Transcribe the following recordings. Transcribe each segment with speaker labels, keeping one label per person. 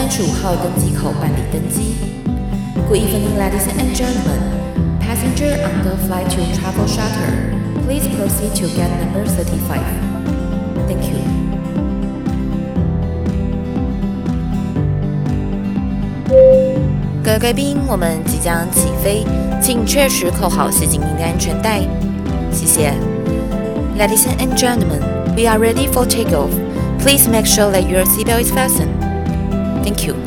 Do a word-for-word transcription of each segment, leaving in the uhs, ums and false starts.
Speaker 1: 三十五号登机口办理登机。Good evening, ladies and gentlemen. Passenger on the flight to Travel Charter, please proceed to gate number thirty-five. Thank you. 各位贵宾，我们即将起飞，请确实扣好系紧您的安全带。谢谢。Ladies and gentlemen, we are ready for takeoff. Please make sure that your seatbelt is fastened. Thank you.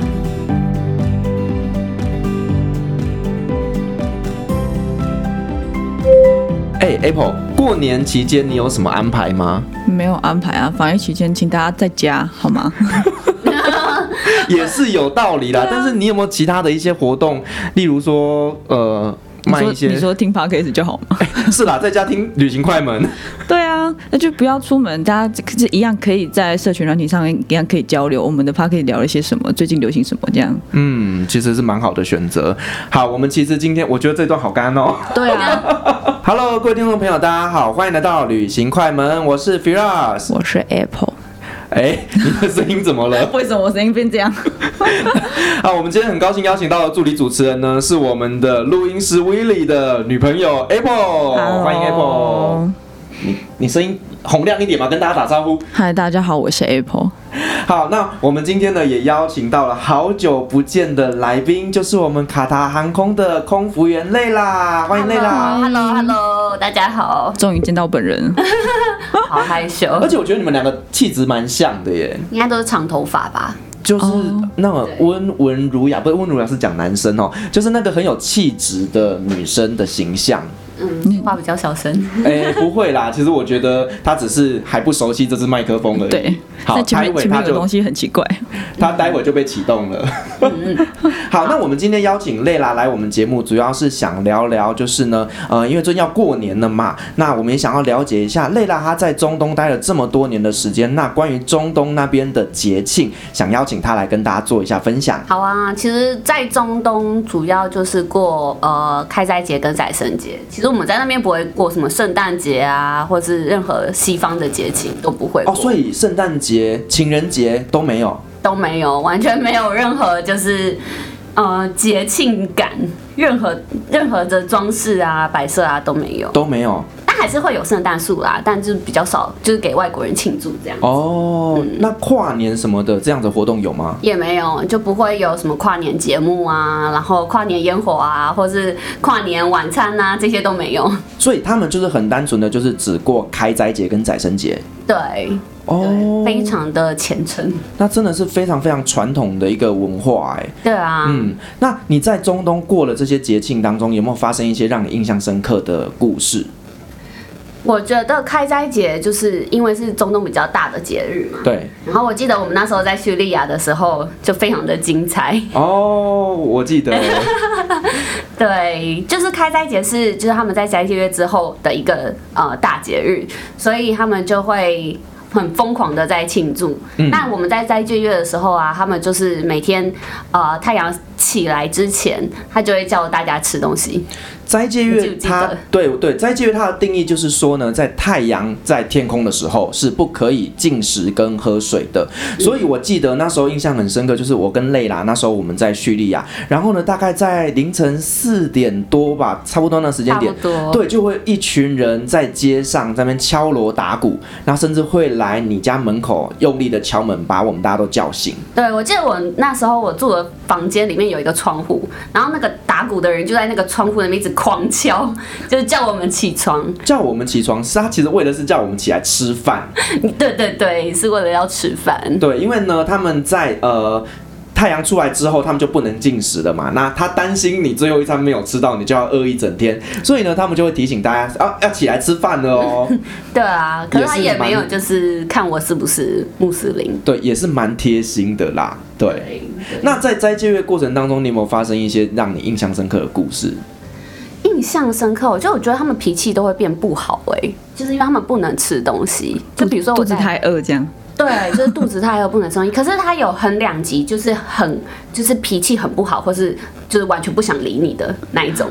Speaker 2: 哎、欸、，Apple， 过年期间你有什么安排吗？
Speaker 3: 没有安排啊，防疫期间请大家在家好吗？
Speaker 2: 也是有道理啦，但是你有没有其他的一些活动，例如说呃卖一些？
Speaker 3: 你 说, 你说听 podcast 就好吗？
Speaker 2: 是啦，在家听旅行快门。对
Speaker 3: 啊，那就不要出门，大家一样可以在社群软体上一样可以交流。我们的 podcast 聊了些什么，最近流行什么这样。
Speaker 2: 嗯，其实是蛮好的选择。好，我们其实今天我觉得这段好干哦。
Speaker 3: 对啊。
Speaker 2: Hello， 各位听众朋友，大家好，欢迎来到旅行快门，我是 Firas，
Speaker 3: 我是 Apple。
Speaker 2: 哎、欸，你的声音怎么了？
Speaker 3: 为什么我声音变这样？
Speaker 2: 好，我们今天很高兴邀請到的助理主持人呢，是我们的录音师 Willy 的女朋友 Apple， 欢迎 Apple。你你声音洪亮一点嘛，跟大家打招呼。
Speaker 3: 嗨，大家好，我是 Apple。
Speaker 2: 好，那我们今天呢也邀请到了好久不见的来宾，就是我们卡塔航空的空服员蕾拉，欢迎蕾拉。
Speaker 4: Hello Hello， 大家好，
Speaker 3: 终于见到本人，
Speaker 4: 好害羞。
Speaker 2: 而且我觉得你们两个气质蛮像的耶，
Speaker 4: 应该都是长头发吧？
Speaker 2: 就是那种温文儒雅，不是温文儒雅是讲男生哦，就是那个很有气质的女生的形象。
Speaker 4: 嗯，话比较小声。
Speaker 2: 哎、欸，不会啦，其实我觉得他只是还不熟悉这支麦克风而已。
Speaker 3: 对，
Speaker 2: 好，
Speaker 3: 前面前面有东西很奇怪，
Speaker 2: 他待会就被启动了。好，那我们今天邀请蕾拉来我们节目，主要是想聊聊，就是呢，呃，因为最近要过年了嘛，那我们也想要了解一下蕾拉她在中东待了这么多年的时间，那关于中东那边的节庆，想邀请她来跟大家做一下分享。
Speaker 4: 好啊，其实，在中东主要就是过呃开斋节跟宰牲节，其实。我们在那边不会过什么圣诞节啊，或是任何西方的节庆都不会过。
Speaker 2: 哦，所以圣诞节、情人节都没有，
Speaker 4: 都没有，完全没有任何就是呃节庆感，任何任何的装饰啊、摆设啊都没有，
Speaker 2: 都没有。
Speaker 4: 但还是会有圣诞树啦，但就是比较少，就是给外国人庆祝这样子。
Speaker 2: 哦、嗯，那跨年什么的这样的活动有吗？
Speaker 4: 也没有，就不会有什么跨年节目啊，然后跨年烟火啊，或是跨年晚餐啊，这些都没有。
Speaker 2: 所以他们就是很单纯的，就是只过开斋节跟宰牲节。
Speaker 4: 对。
Speaker 2: 哦，
Speaker 4: 非常的虔诚，
Speaker 2: 那真的是非常非常传统的一个文化哎。
Speaker 4: 对啊，
Speaker 2: 嗯，那你在中东过了这些节庆当中，有没有发生一些让你印象深刻的故事？
Speaker 4: 我觉得开斋节就是因为是中东比较大的节日嘛，
Speaker 2: 对。
Speaker 4: 然后我记得我们那时候在叙利亚的时候就非常的精彩。
Speaker 2: 哦，我记得。
Speaker 4: 对，就是开斋节是就是他们在斋戒月之后的一个呃大节日，所以他们就会很疯狂的在庆祝。嗯、那我们在斋戒月的时候啊，他们就是每天呃太阳起来之前，他就会叫大家吃东西。
Speaker 2: 斋戒月它对对斋戒月它的定义就是说呢，在太阳在天空的时候是不可以进食跟喝水的。所以我记得那时候印象很深刻，就是我跟蕾拉那时候我们在叙利亚，然后呢大概在凌晨四点多吧，差不多那时间点，对，就会一群人在街上在那边敲锣打鼓，然后甚至会来你家门口用力的敲门，把我们大家都叫醒。
Speaker 4: 对，我记得我那时候我住的房间里面有一个窗户，然后那个打鼓的人就在那个窗户那边一直狂敲，就是叫我们起床。
Speaker 2: 叫我们起床是他其实为的是叫我们起来吃饭。
Speaker 4: 对对对，是为了要吃饭。
Speaker 2: 对，因为呢他们在呃太阳出来之后他们就不能进食了嘛，那他担心你最后一餐没有吃到，你就要饿一整天，所以呢他们就会提醒大家啊要起来吃饭了哦。
Speaker 4: 对啊，可是他也没有就是看我是不是穆斯林。
Speaker 2: 对，也是蛮贴心的啦。对，对那在斋戒月过程当中，你有没有发生一些让你印象深刻的故事？
Speaker 4: 印象深刻，我就我觉得他们脾气都会变不好哎、欸，就是因为他们不能吃东西，就比如说我
Speaker 3: 肚子太饿这样。
Speaker 4: 对，就是肚子太饿不能吃东西。可是他有很两极，就是很就是脾气很不好，或是就是完全不想理你的那一种。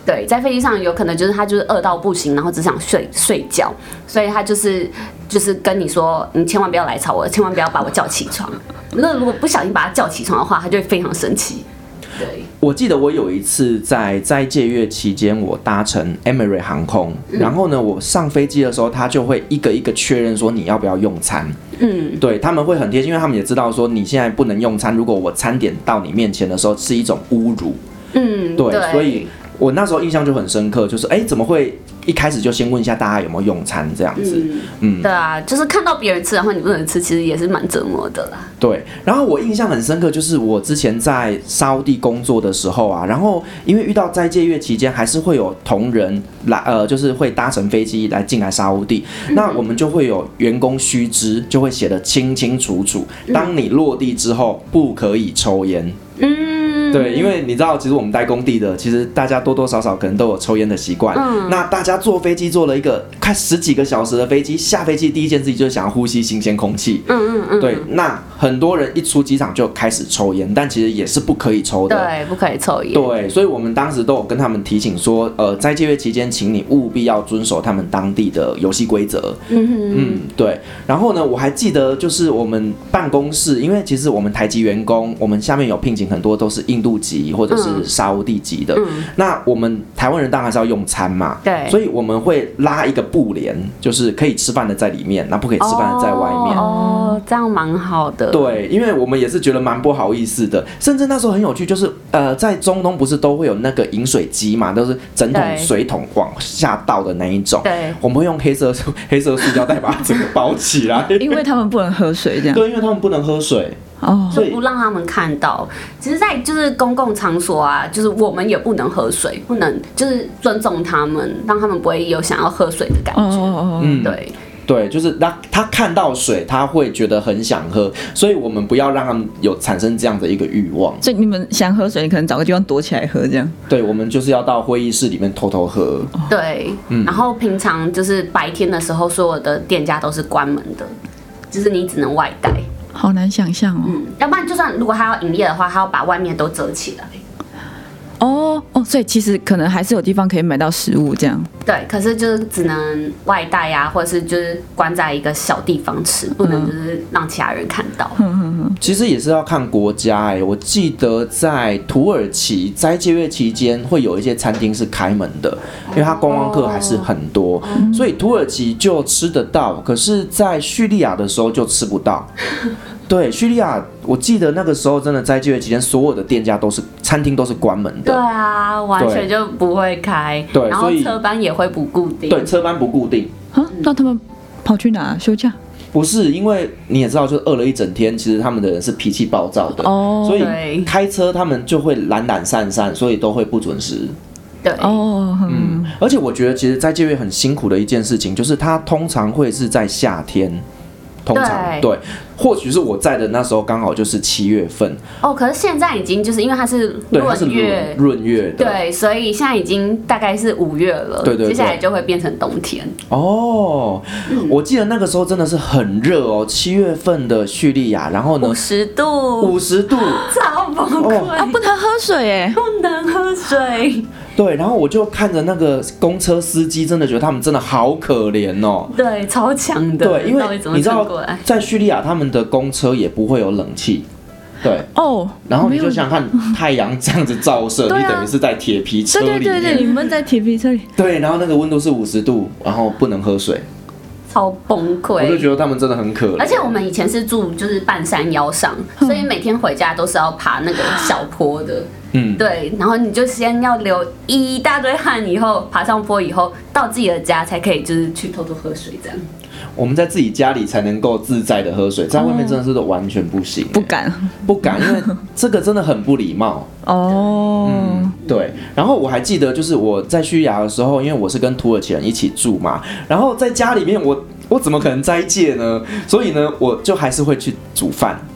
Speaker 4: 对，在飞机上有可能就是他就是饿到不行，然后只想睡睡觉，所以他就是就是跟你说，你千万不要来吵我，千万不要把我叫起床。那如果不小心把他叫起床的话，他就会非常生气。对，
Speaker 2: 我记得我有一次在斋戒月期间，我搭乘 Emirates 航空，嗯、然后呢，我上飞机的时候，他就会一个一个确认说你要不要用餐。嗯，对，他们会很贴心，因为他们也知道说你现在不能用餐，如果我餐点到你面前的时候是一种侮辱。嗯，对，对，所以我那时候印象就很深刻，就是哎，怎么会一开始就先问一下大家有没有用餐这样子？嗯，嗯
Speaker 4: 对啊，就是看到别人吃，然后你不能吃，其实也是蛮折磨的啦。
Speaker 2: 对，然后我印象很深刻，就是我之前在沙烏地工作的时候啊，然后因为遇到斋戒月期间，还是会有同仁来，呃，就是会搭乘飞机来进来沙烏地，嗯、那我们就会有员工须知，就会写得清清楚楚，当你落地之后不可以抽烟。嗯，对，因为你知道，其实我们待工地的，其实大家多多少少可能都有抽烟的习惯。嗯，那大家坐飞机坐了一个快十几个小时的飞机，下飞机第一件事情就是想要呼吸新鲜空气。嗯嗯嗯，对，那很多人一出机场就开始抽烟，但其实也是不可以抽的。
Speaker 4: 对，不可以抽烟。
Speaker 2: 对，所以我们当时都有跟他们提醒说，呃，在戒月期间，请你务必要遵守他们当地的游戏规则。嗯哼嗯，对。然后呢，我还记得就是我们办公室，因为其实我们台籍员工，我们下面有聘请很多都是印度籍或者是沙烏地籍的。嗯、那我们台湾人当然是要用餐嘛，对，所以我们会拉一个布帘，就是可以吃饭的在里面，那不可以吃饭的在外面。
Speaker 4: 哦，这样蛮好的。
Speaker 2: 对，因为我们也是觉得蛮不好意思的，甚至那时候很有趣，就是呃，在中东不是都会有那个饮水机嘛，都是整桶水桶往下倒的那一种。对，我们会用黑色黑色塑胶袋把它整个包起来，
Speaker 3: 因为他们不能喝水，这样。
Speaker 2: 对，因为他们不能喝水。
Speaker 4: 哦，就不让他们看到。其实，在就是公共场所啊，就是我们也不能喝水，不能就是尊重他们，让他们不会有想要喝水的感觉。哦哦哦，嗯，对。
Speaker 2: 对，就是他他看到水，他会觉得很想喝，所以我们不要让他们有产生这样的一个欲望。
Speaker 3: 所以你们想喝水，你可能找个地方躲起来喝，这样。
Speaker 2: 对，我们就是要到会议室里面偷偷喝。
Speaker 4: 对，嗯、然后平常就是白天的时候，所有的店家都是关门的，就是你只能外带。
Speaker 3: 好难想象哦。
Speaker 4: 嗯，要不然就算如果他要营业的话，他要把外面都遮起来。
Speaker 3: 哦哦，所以其实可能还是有地方可以买到食物这样。
Speaker 4: 对，可是就是只能外带啊，或者是就是关在一个小地方吃，不能就是让其他人看到。
Speaker 3: 嗯、
Speaker 2: 其实也是要看国家哎、欸，我记得在土耳其斋戒月期间会有一些餐厅是开门的，因为它观光客还是很多，哦、所以土耳其就吃得到，可是在叙利亚的时候就吃不到。对，叙利亚，我记得那个时候真的斋戒月期间，所有的店家都是餐厅都是关门的。
Speaker 4: 对啊，完全就不会开。
Speaker 2: 对，
Speaker 4: 然后车班也会不固定。
Speaker 2: 对，车班不固定。
Speaker 3: 啊，那他们跑去哪休假？
Speaker 2: 不是，因为你也知道，就饿了一整天，其实他们的人是脾气暴躁的，哦、所以开车他们就会懒懒散散，所以都会不准时。
Speaker 4: 对哦，
Speaker 2: 嗯，而且我觉得其实斋戒月很辛苦的一件事情，就是它通常会是在夏天。通常 对, 对，或许是我在的那时候刚好就是七月份
Speaker 4: 哦，可是现在已经就是因为它是闰月，
Speaker 2: 闰月的，
Speaker 4: 对，所以现在已经大概是五月了，
Speaker 2: 对 对, 对，
Speaker 4: 接下来就会变成冬天
Speaker 2: 哦、嗯。我记得那个时候真的是很热哦，七月份的叙利亚，然后呢，
Speaker 4: 五十度，
Speaker 2: 五十度，
Speaker 4: 超崩溃、
Speaker 3: 哦、啊，不能喝水哎，
Speaker 4: 不能喝水。
Speaker 2: 对，然后我就看着那个公车司机，真的觉得他们真的好可怜哦。
Speaker 4: 对，超强的。
Speaker 2: 对，因为你知道，在叙利亚他们的公车也不会有冷气。对哦，然后你就想看太阳这样子照射，你等于是在铁皮车里面。
Speaker 3: 对对对对，你们在铁皮车里。
Speaker 2: 对，然后那个温度是五十度，然后不能喝水。
Speaker 4: 超崩溃，
Speaker 2: 我就觉得他们真的很可怜。
Speaker 4: 而且我们以前是住就是半山腰上，所以每天回家都是要爬那个小坡的。嗯，对，然后你就先要流一大堆汗，以后爬上坡以后，到自己的家才可以就是去偷偷喝水这样。
Speaker 2: 我们在自己家里才能够自在的喝水，在外面真的是完全不行、欸，
Speaker 3: 不敢，
Speaker 2: 不敢，因为这个真的很不礼貌。哦、嗯，对。然后我还记得，就是我在叙利亚的时候，因为我是跟土耳其人一起住嘛，然后在家里面我我怎么可能斋戒呢？所以呢，我就还是会去煮饭。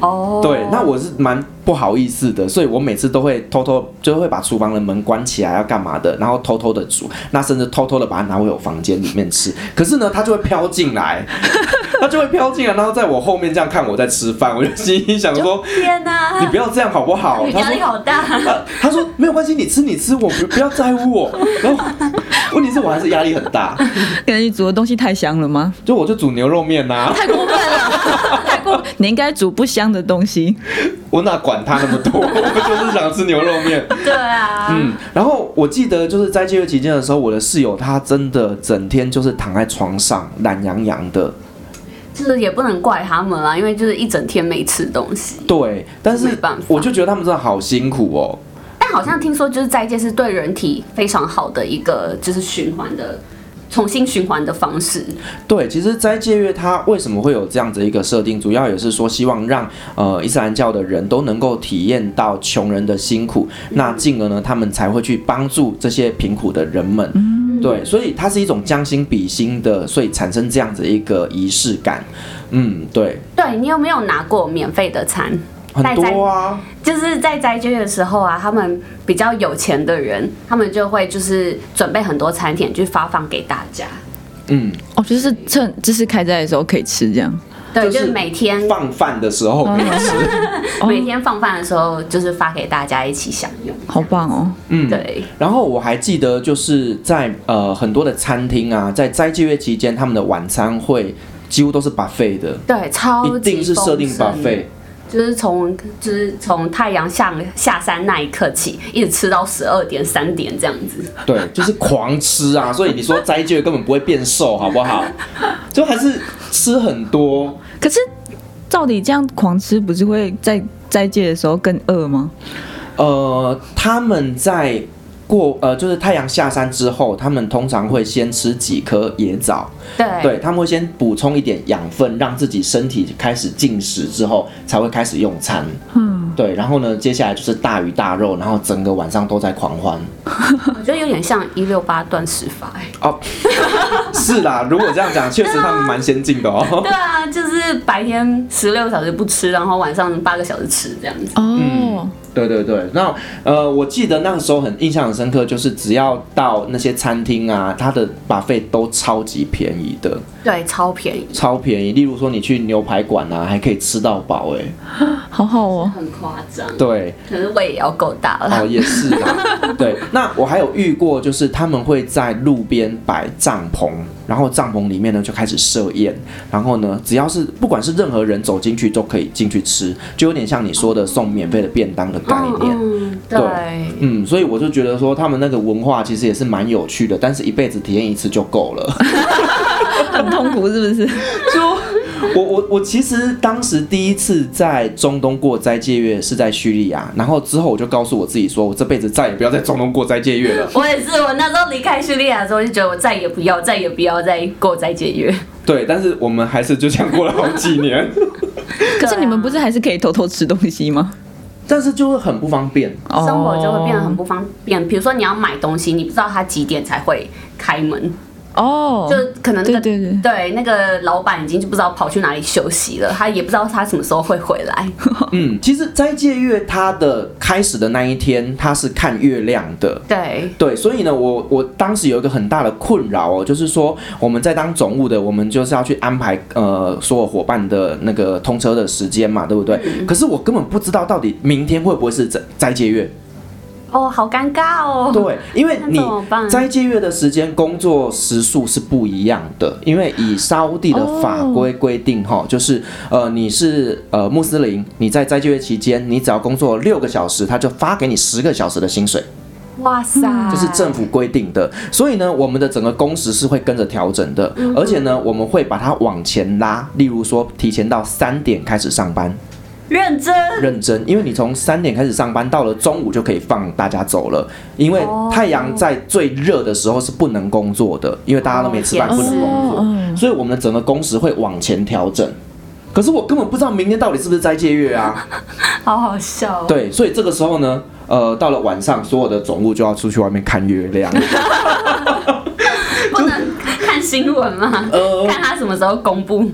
Speaker 4: 哦，
Speaker 2: 对，那我是蛮不好意思的，所以我每次都会偷偷就会把厨房的门关起来，要干嘛的，然后偷偷的煮，那甚至偷偷的把它拿回我房间里面吃。可是呢，它就会飘进来，它就会飘进来，然后在我后面这样看我在吃饭，我就心里想说：
Speaker 4: 天哪，
Speaker 2: 你不要这样好不好？
Speaker 4: 压力好大。
Speaker 2: 他, 他说没有关系，你吃你吃，我不不要在乎我。然后问题是我还是压力很大。
Speaker 3: 可能你煮的东西太香了吗？
Speaker 2: 就我就煮牛肉面呐、啊，
Speaker 3: 太过分了，太过分！你应该煮不香的东西。
Speaker 2: 我哪管他那么多，我就是想吃牛肉面。
Speaker 4: 对啊，
Speaker 2: 嗯，然后我记得就是在戒月期间的时候，我的室友他真的整天就是躺在床上懒洋洋的。
Speaker 4: 就是也不能怪他们啊，因为就是一整天没吃东西。
Speaker 2: 对，但是我就觉得他们真的好辛苦哦。
Speaker 4: 但好像听说就是斋戒是对人体非常好的一个就是循环的。重新循环的方式。
Speaker 2: 对，其实斋戒月它为什么会有这样子一个设定，主要也是说希望让呃伊斯兰教的人都能够体验到穷人的辛苦，那进而呢他们才会去帮助这些贫苦的人们。嗯、对，所以它是一种将心比心的，所以产生这样子一个仪式感。嗯，对。
Speaker 4: 对，你有没有拿过免费的餐？
Speaker 2: 很多啊，
Speaker 4: 就是在斋戒月的时候啊，他们比较有钱的人，他们就会就是准备很多餐点去发放给大家。
Speaker 2: 嗯，
Speaker 3: 哦，就是趁就是开斋的时候可以吃这样。
Speaker 4: 对，就是每天
Speaker 2: 放饭的时候可以吃，
Speaker 4: 每天放饭的时候就是发给大家一起享用。
Speaker 3: 好棒哦！
Speaker 2: 嗯，
Speaker 4: 对。
Speaker 2: 然后我还记得就是在呃很多的餐厅啊，在斋戒月期间，他们的晚餐会几乎都是 buffet 的。
Speaker 4: 对，超级
Speaker 2: 一定是设定 buffet。
Speaker 4: 就是从就是从太阳下下山那一刻起，一直吃到十二点三点这样子。
Speaker 2: 对，就是狂吃啊！所以你说斋戒根本不会变瘦，好不好？就还是吃很多。
Speaker 3: 可是，照理这样狂吃，不是会在斋戒的时候更饿吗？
Speaker 2: 呃，他们在过呃，就是太阳下山之后，他们通常会先吃几颗野枣。
Speaker 4: 对，
Speaker 2: 对，他们会先补充一点养分，让自己身体开始进食之后，才会开始用餐。嗯，对，然后呢，接下来就是大鱼大肉，然后整个晚上都在狂欢。
Speaker 4: 我觉得有点像一六八断食法哎。
Speaker 2: 哦，是啦，如果这样讲，确实他们蛮先进的哦。
Speaker 4: 对啊，就是白天十六小时不吃，然后晚上八个小时吃这样子。
Speaker 3: 哦。
Speaker 2: 嗯，对对对，那呃，我记得那个时候很印象很深刻，就是只要到那些餐厅啊，它的 buffet 都超级便宜的。
Speaker 4: 对，超便宜，
Speaker 2: 超便宜。例如说你去牛排馆啊，还可以吃到饱哎，
Speaker 3: 好好哦，
Speaker 4: 很夸张。
Speaker 2: 对，
Speaker 4: 可是胃也要够大了。
Speaker 2: 哦，也是啦。对，那我还有遇过，就是他们会在路边摆帐篷，然后帐篷里面呢就开始设宴，然后呢，只要是不管是任何人走进去都可以进去吃，就有点像你说的送免费的便当的概念。
Speaker 4: 嗯，对，对
Speaker 2: 嗯，所以我就觉得说他们那个文化其实也是蛮有趣的，但是一辈子体验一次就够了。
Speaker 3: 很痛苦是不是？
Speaker 2: 就我我我其实当时第一次在中东过斋戒月是在叙利亚，然后之后我就告诉我自己说，我这辈子再也不要在中东过斋戒月了。
Speaker 4: 我也是，我那时候离开叙利亚的时候就觉得我再也不要，再也不要再过斋戒月。
Speaker 2: 对，但是我们还是就这样过了好几年。
Speaker 3: 可是你们不是还是可以偷偷吃东西吗？
Speaker 2: 但是就会很不方便，
Speaker 4: 生活就会变得很不方便。比如说你要买东西，你不知道他几点才会开门。
Speaker 3: 哦，
Speaker 4: 就可能、那个、
Speaker 3: 对对对
Speaker 4: 对，那个老板已经就不知道跑去哪里休息了，他也不知道他什么时候会回来。
Speaker 2: 嗯，其实斋戒月它的开始的那一天，它是看月亮的。
Speaker 4: 对
Speaker 2: 对，所以呢，我我当时有一个很大的困扰哦，就是说我们在当总务的，我们就是要去安排呃所有伙伴的那个通车的时间嘛，对不对？嗯、可是我根本不知道到底明天会不会是斋斋戒月。
Speaker 4: 哦，好尴尬哦。
Speaker 2: 对，因为你斋戒月的时间工作时数是不一样的，因为以沙烏地的法规规定哈， oh. 就是呃你是呃穆斯林，你在斋戒月期间，你只要工作六个小时，他就发给你十个小时的薪水。
Speaker 4: 哇塞，
Speaker 2: 这是政府规定的，所以呢，我们的整个工时是会跟着调整的，嗯、而且呢，我们会把它往前拉，例如说提前到三点开始上班。
Speaker 4: 认真
Speaker 2: 认真，因为你从三点开始上班，到了中午就可以放大家走了。因为太阳在最热的时候是不能工作的，因为大家都没吃饭，不能工作，所以我们的整个工时会往前调整。可是我根本不知道明天到底是不是斋戒月啊，
Speaker 4: 好好笑哦。
Speaker 2: 对，所以这个时候呢，呃，到了晚上，所有的总务就要出去外面看月亮。
Speaker 4: 不能看新闻吗？呃，看他什么时候公布。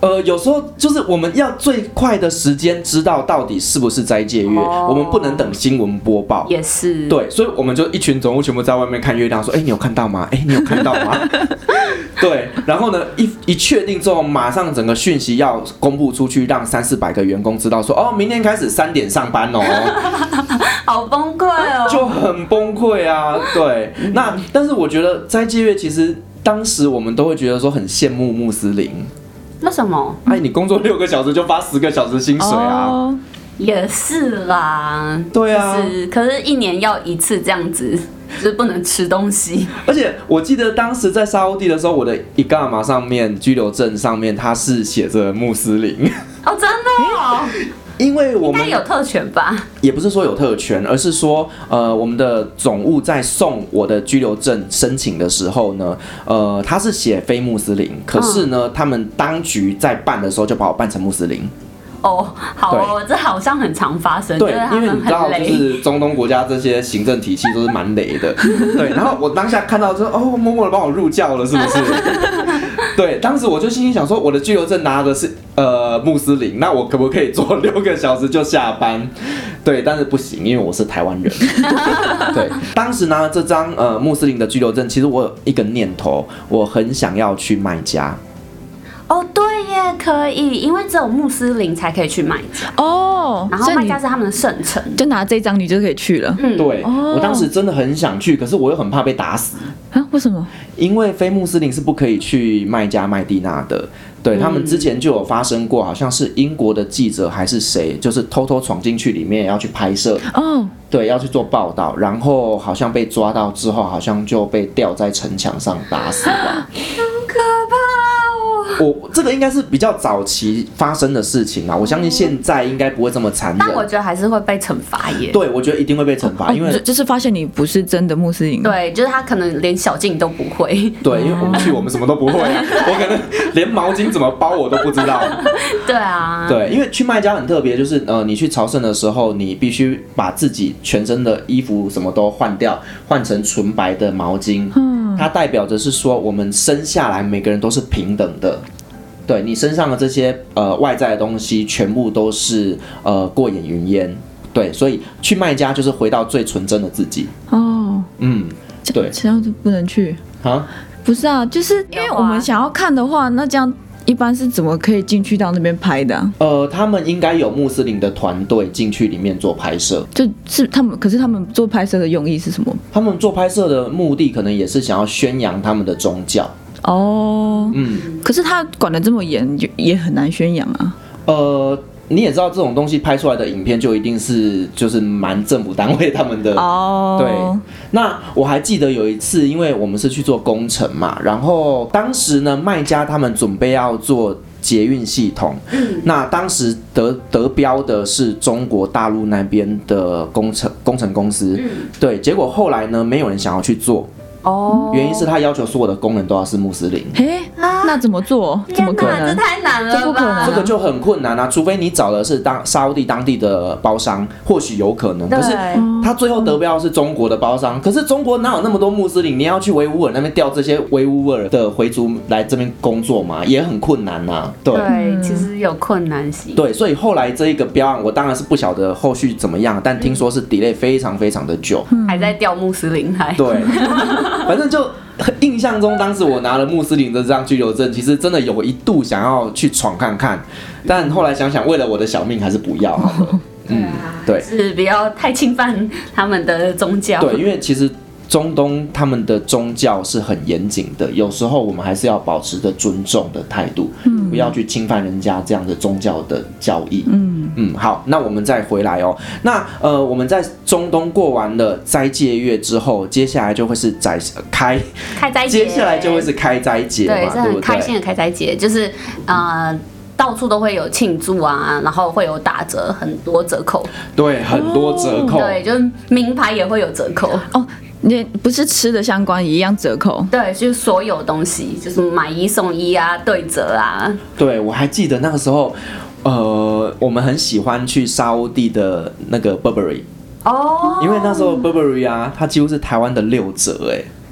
Speaker 2: 呃，有时候就是我们要最快的时间知道到底是不是斋戒月，哦、我们不能等新闻播报。
Speaker 4: 也是。
Speaker 2: 对，所以我们就一群总务全部在外面看月亮，说：“哎、欸，你有看到吗？哎、欸，你有看到吗？”对，然后呢，一一确定之后，马上整个讯息要公布出去，让三四百个员工知道说：“哦，明天开始三点上班哦。”
Speaker 4: 好崩溃哦，
Speaker 2: 就很崩溃啊。对，那但是我觉得斋戒月其实当时我们都会觉得说很羡慕穆斯林。
Speaker 4: 为什么？
Speaker 2: 哎，你工作六个小时就发十个小时薪水啊？哦、
Speaker 4: 也是啦。
Speaker 2: 对啊，
Speaker 4: 就是，可是一年要一次这样子，就是不能吃东西。
Speaker 2: 而且我记得当时在沙烏地的时候，我的伊嘎玛上面居留证上面它是写着穆斯林。
Speaker 4: 哦，真的哦。
Speaker 2: 因为我们
Speaker 4: 应该有特权吧？
Speaker 2: 也不是说有特权，而是说，呃，我们的总务在送我的居留证申请的时候呢，呃，他是写非穆斯林，可是呢，嗯、他们当局在办的时候就把我办成穆斯林。
Speaker 4: 哦，好哦，这好像很常发生。
Speaker 2: 对，因为你知道，就是中东国家这些行政体系都是蛮雷的。对，然后我当下看到说，哦，默默的帮我入教了，是不是？对，当时我就心里想说，我的居留证拿的是呃穆斯林，那我可不可以做六个小时就下班？对，但是不行，因为我是台湾人。对，当时拿了这张呃穆斯林的居留证，其实我有一个念头，我很想要去麦加。
Speaker 4: 哦，对耶，可以，因为只有穆斯林才可以去麦加
Speaker 3: 哦，
Speaker 4: 然后麦加是他们的圣城，
Speaker 3: 就拿这张你就可以去了。
Speaker 2: 嗯，对，哦、我当时真的很想去，可是我又很怕被打死
Speaker 3: 啊？为什么？
Speaker 2: 因为非穆斯林是不可以去麦加、麦地那的。对，他们之前就有发生过，好像是英国的记者还是谁，就是偷偷闯进去里面要去拍摄哦，对，要去做报道，然后好像被抓到之后，好像就被吊在城墙上打死了。
Speaker 4: 好可怕哦！
Speaker 2: 我这个应该是比较早期发生的事情啊，我相信现在应该不会这么残忍，
Speaker 4: 但我觉得还是会被惩罚耶。
Speaker 2: 对，我觉得一定会被惩罚，
Speaker 3: 哦、
Speaker 2: 因为
Speaker 3: 就是发现你不是真的穆斯林。
Speaker 4: 对，就是他可能连小径都不会。
Speaker 2: 对，因为我们去我们什么都不会啊，我可能连毛巾怎么包我都不知道。
Speaker 4: 对啊，
Speaker 2: 对，因为去麦加很特别，就是呃，你去朝圣的时候，你必须把自己全身的衣服什么都换掉，换成纯白的毛巾。嗯，它代表着是说，我们生下来每个人都是平等的。对，你身上的这些呃外在的东西，全部都是呃过眼云烟。对，所以去麦加就是回到最纯真的自己。哦，嗯，对，
Speaker 3: 这样就不能去
Speaker 2: 啊？
Speaker 3: 不是啊，就是因为我们想要看的话，那这样一般是怎么可以进去到那边拍的、啊？
Speaker 2: 呃，他们应该有穆斯林的团队进去里面做拍摄，
Speaker 3: 就是他们，可是他们做拍摄的用意是什么？
Speaker 2: 他们做拍摄的目的可能也是想要宣扬他们的宗教。
Speaker 3: 哦，嗯，可是他管得这么严，就也很难宣扬啊。
Speaker 2: 呃。你也知道这种东西拍出来的影片就一定是就是蛮政府单位他们的哦， oh. 对。那我还记得有一次，因为我们是去做工程嘛，然后当时呢麦加他们准备要做捷运系统，嗯、那当时得得标的是中国大陆那边的工程工程公司，嗯、对，结果后来呢没有人想要去做。哦，原因是他要求所有的工人都要是穆斯林。
Speaker 3: 嘿，那怎么做？怎么可能？
Speaker 4: 这太难了吧？
Speaker 3: 这不可能，
Speaker 2: 这个就很困难啊！除非你找的是当沙烏地当地的包商，或许有可能。可是他最后得标是中国的包商，可是中国哪有那么多穆斯林？你要去维吾尔那边调这些维吾尔的回族来这边工作嘛，也很困难呐、啊。对，
Speaker 4: 对，其实有困难性。
Speaker 2: 对，所以后来这一个标案，我当然是不晓得后续怎么样，但听说是 delay 非常非常的久，
Speaker 4: 嗯、还在调穆斯林来。
Speaker 2: 对。反正就印象中，当时我拿了穆斯林的这张居留证，其实真的有一度想要去闯看看，但后来想想，为了我的小命，还是不要好了。
Speaker 4: 嗯，对，是不要太侵犯他们的宗教。
Speaker 2: 对，因为其实中东他们的宗教是很严谨的，有时候我们还是要保持着尊重的态度，嗯、不要去侵犯人家这样的宗教的教义。嗯嗯，好，那我们再回来哦。那呃，我们在中东过完了斋戒月之后，接下来就会是斋开
Speaker 4: 开斋节，
Speaker 2: 接下来就会是开斋节嘛，
Speaker 4: 对，是很开心的开斋节，就是呃。到处都会有庆祝啊，然后会有打折，很多折扣。
Speaker 2: 对，很多折扣。
Speaker 4: 对，就是名牌也会有折扣
Speaker 3: 哦。你不是吃的相关也一样折扣？
Speaker 4: 对，就是所有东西，就是买一送一啊，对折啊。
Speaker 2: 对，我还记得那个时候，呃，我们很喜欢去沙烏地的那个 Burberry。哦。因为那时候 Burberry 啊，它几乎是台湾的六折哎、欸。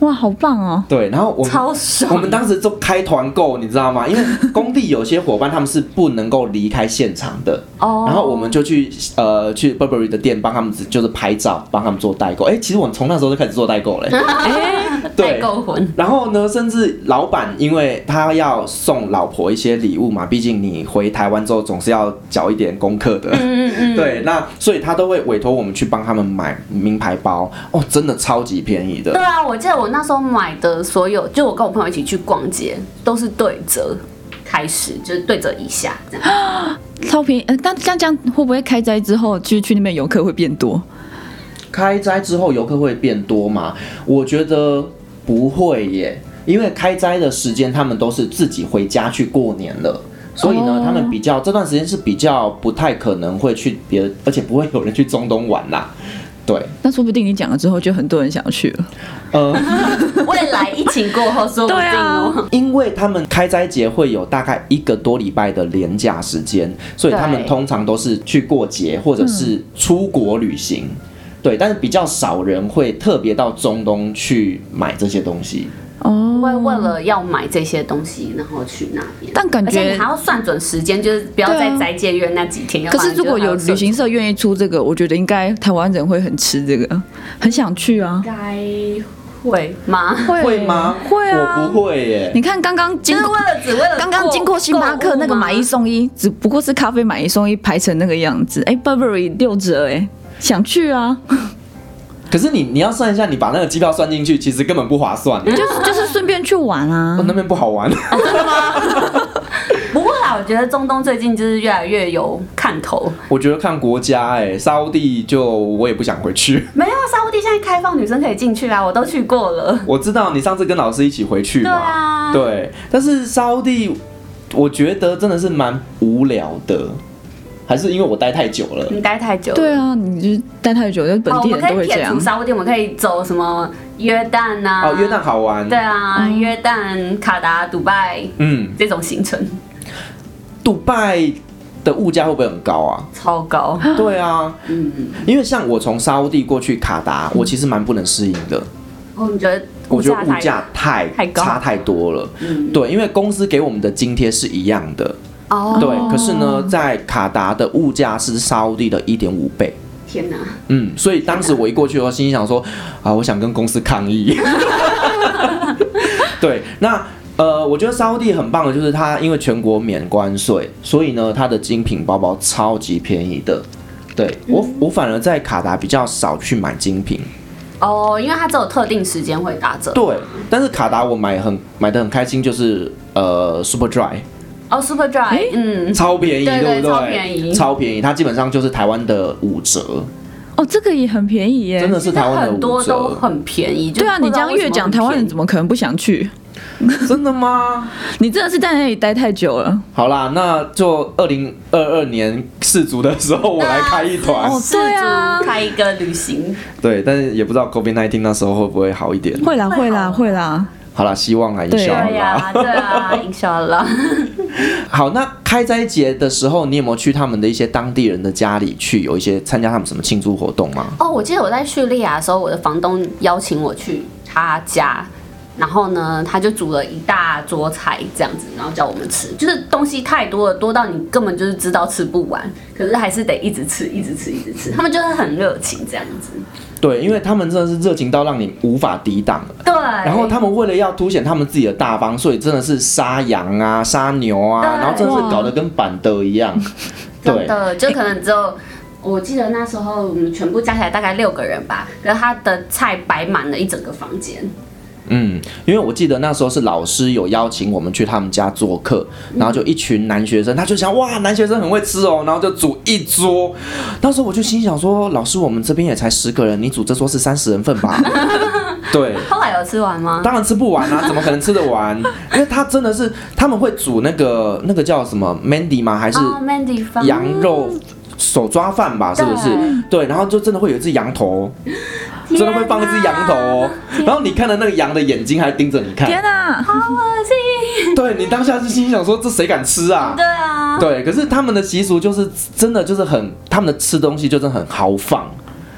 Speaker 3: 哇，好棒哦！
Speaker 2: 对，然后我们
Speaker 4: 超爽，
Speaker 2: 我们当时就开团购，你知道吗？因为工地有些伙伴他们是不能够离开现场的，
Speaker 4: 哦，
Speaker 2: 然后我们就去呃去 Burberry 的店帮他们就是拍照，帮他们做代购。哎，其实我们从那时候就开始做代购嘞，
Speaker 4: 代购魂。
Speaker 2: 然后呢，甚至老板因为他要送老婆一些礼物嘛，毕竟你回台湾之后总是要缴一点功课的，嗯嗯嗯，对，那所以他都会委托我们去帮他们买名牌包，哦，真的超级便宜的。
Speaker 4: 对啊，我记得我那时候买的所有，就我跟我朋友一起去逛街，都是对折开始，就是对折以下这样，
Speaker 3: 超便宜。呃，但像这样会不会开斋之后，去去那边游客会变多？
Speaker 2: 开斋之后游客会变多吗？我觉得不会耶，因为开斋的时间他们都是自己回家去过年了。所以呢， oh. 他们比较这段时间是比较不太可能会去别，而且不会有人去中东玩啦。对，
Speaker 3: 那说不定你讲了之后，就很多人想去了。
Speaker 2: 呃，
Speaker 4: 未来疫情过后，说不定哦、
Speaker 3: 啊。
Speaker 2: 因为他们开斋节会有大概一个多礼拜的连假时间，所以他们通常都是去过节或者是出国旅行。嗯、对，但是比较少人会特别到中东去买这些东西。
Speaker 3: 哦，
Speaker 4: 会为了要买这些东西，然后去那边。
Speaker 3: 但感觉，
Speaker 4: 而且你还要算准时间，就是不要在斋戒月那几天。
Speaker 3: 可是如果有旅行社愿意出这个，我觉得应该台湾人会很吃这个，很想去啊。
Speaker 4: 应该会吗？
Speaker 3: 会
Speaker 2: 会吗？
Speaker 3: 会啊，
Speaker 2: 我不会耶。
Speaker 3: 你看刚刚经过，
Speaker 4: 为了只为了
Speaker 3: 刚刚经过星巴克那个买一送一，只不过是咖啡买一送一排成那个样子。哎 ，Burberry 六折哎，想去啊。
Speaker 2: 可是你你要算一下，你把那个机票算进去，其实根本不划算。
Speaker 3: 就是就是顺便去玩啊。
Speaker 2: 哦、那边不好玩。
Speaker 4: 哦、真的吗？不过啦，我觉得中东最近就是越来越有看头。
Speaker 2: 我觉得看国家哎、欸，沙烏地就我也不想回去。
Speaker 4: 没有，沙烏地现在开放，女生可以进去啊，我都去过了。
Speaker 2: 我知道你上次跟老师一起回去嘛。
Speaker 4: 对啊。
Speaker 2: 对，但是沙烏地，我觉得真的是蛮无聊的。还是因为我待太久了，
Speaker 4: 你待太久了。
Speaker 3: 对啊，你就是待太久，就本地人都会这样。我们可以
Speaker 4: 撇除沙烏地，我们可以走什么约旦啊？
Speaker 2: 哦，约旦好玩。
Speaker 4: 对啊，嗯、约旦、卡达、杜拜，嗯，这种行程。
Speaker 2: 杜拜的物价会不会很高啊？
Speaker 4: 超高。
Speaker 2: 对啊，嗯，因为像我从沙烏地过去卡达，我其实蛮不能適應的。
Speaker 4: 哦，你觉得？
Speaker 2: 我觉得物價太
Speaker 4: 太高，
Speaker 2: 差太多了。嗯，对，因為公司給我們的津貼是一樣的。
Speaker 4: 哦，
Speaker 2: 對，可是呢，在卡達的物價是沙烏地的一點五倍。
Speaker 4: 天哪！
Speaker 2: 嗯，所以當時我一過去的時候，心裡想說啊，我想跟公司抗議。對，那呃，我覺得沙烏地很棒的，就是它因為全國免關稅，所以呢，它的精品包包超級便宜的。對，我我反而在卡達比較少去買精品。
Speaker 4: 哦，因為它只有特定時間會打折。
Speaker 2: 對，但是卡達我買很買得很開心，就是呃 Superdry。
Speaker 4: 哦、oh, ，Superdry， 嗯，
Speaker 2: 超便宜，
Speaker 4: 對
Speaker 2: 對, 對不對？
Speaker 4: 超便宜，
Speaker 2: 超便宜，它基本上就是台灣的五折。
Speaker 3: 哦，這個也很便宜耶，
Speaker 2: 真的是台灣的五折。
Speaker 4: 很多都很便宜。
Speaker 3: 對啊，你這樣越講，台灣人怎麼可能不想去？
Speaker 2: 真的嗎？
Speaker 3: 你真的是在那裡待太久了。
Speaker 2: 好啦，那就二零二二年世足的時候，我來開一團。
Speaker 3: 哦，對啊，
Speaker 4: 開一個旅行。
Speaker 2: 對，但是也不知道 COVID 十九 那時候會不會好一點。
Speaker 3: 會啦，會啦，會啦。
Speaker 2: 好啦，希望啦，inshallah。
Speaker 4: 對啊，對啊，inshallah。
Speaker 2: 好，那開齋節的時候，你有沒有去他們的一些當地人的家裡去，有一些參加他們什麼慶祝活動嗎？
Speaker 4: 哦，我記得我在敘利亞的時候，我的房東邀請我去他家。然後呢，他就煮了一大桌菜這樣子，然後叫我們吃，就是東西太多了，多到你根本就是知道吃不完，可是還是得一直吃，一直吃，一直吃。他們就是很熱情這樣子。
Speaker 2: 對，因為他們真的是熱情到讓你無法抵擋。
Speaker 4: 對。
Speaker 2: 然後他們為了要凸顯他們自己的大方，所以真的是殺羊啊、殺牛啊，然後真的是搞得跟板德一樣。
Speaker 4: 真的，就可能只有。我記得那時候我們全部加起來大概六個人吧，然後他的菜擺滿了一整個房間。
Speaker 2: 嗯，因為我記得那時候是老師有邀請我們去他們家做客，然後就一群男學生，他就想哇，男學生很會吃哦，然後就煮一桌。那時候我就心想說，老師，我們這邊也才十個人，你煮這桌是三十人份吧？對。
Speaker 4: 後來有吃完嗎？
Speaker 2: 當然吃不完啊，怎麼可能吃得完？因為他真的是，他們會煮那個那個叫什麼 Mandy 嗎？還是羊肉手抓飯吧？是不是？對，然後就真的會有一隻羊頭。真的會放一隻羊頭哦，然後你看的那個羊的眼睛還盯着你看，
Speaker 3: 天哪，
Speaker 4: 好噁心！
Speaker 2: 對，你當下是心想說，這誰敢吃啊？
Speaker 4: 對啊，
Speaker 2: 對，可是他們的習俗就是真的就是很，他們的吃東西就是很豪放，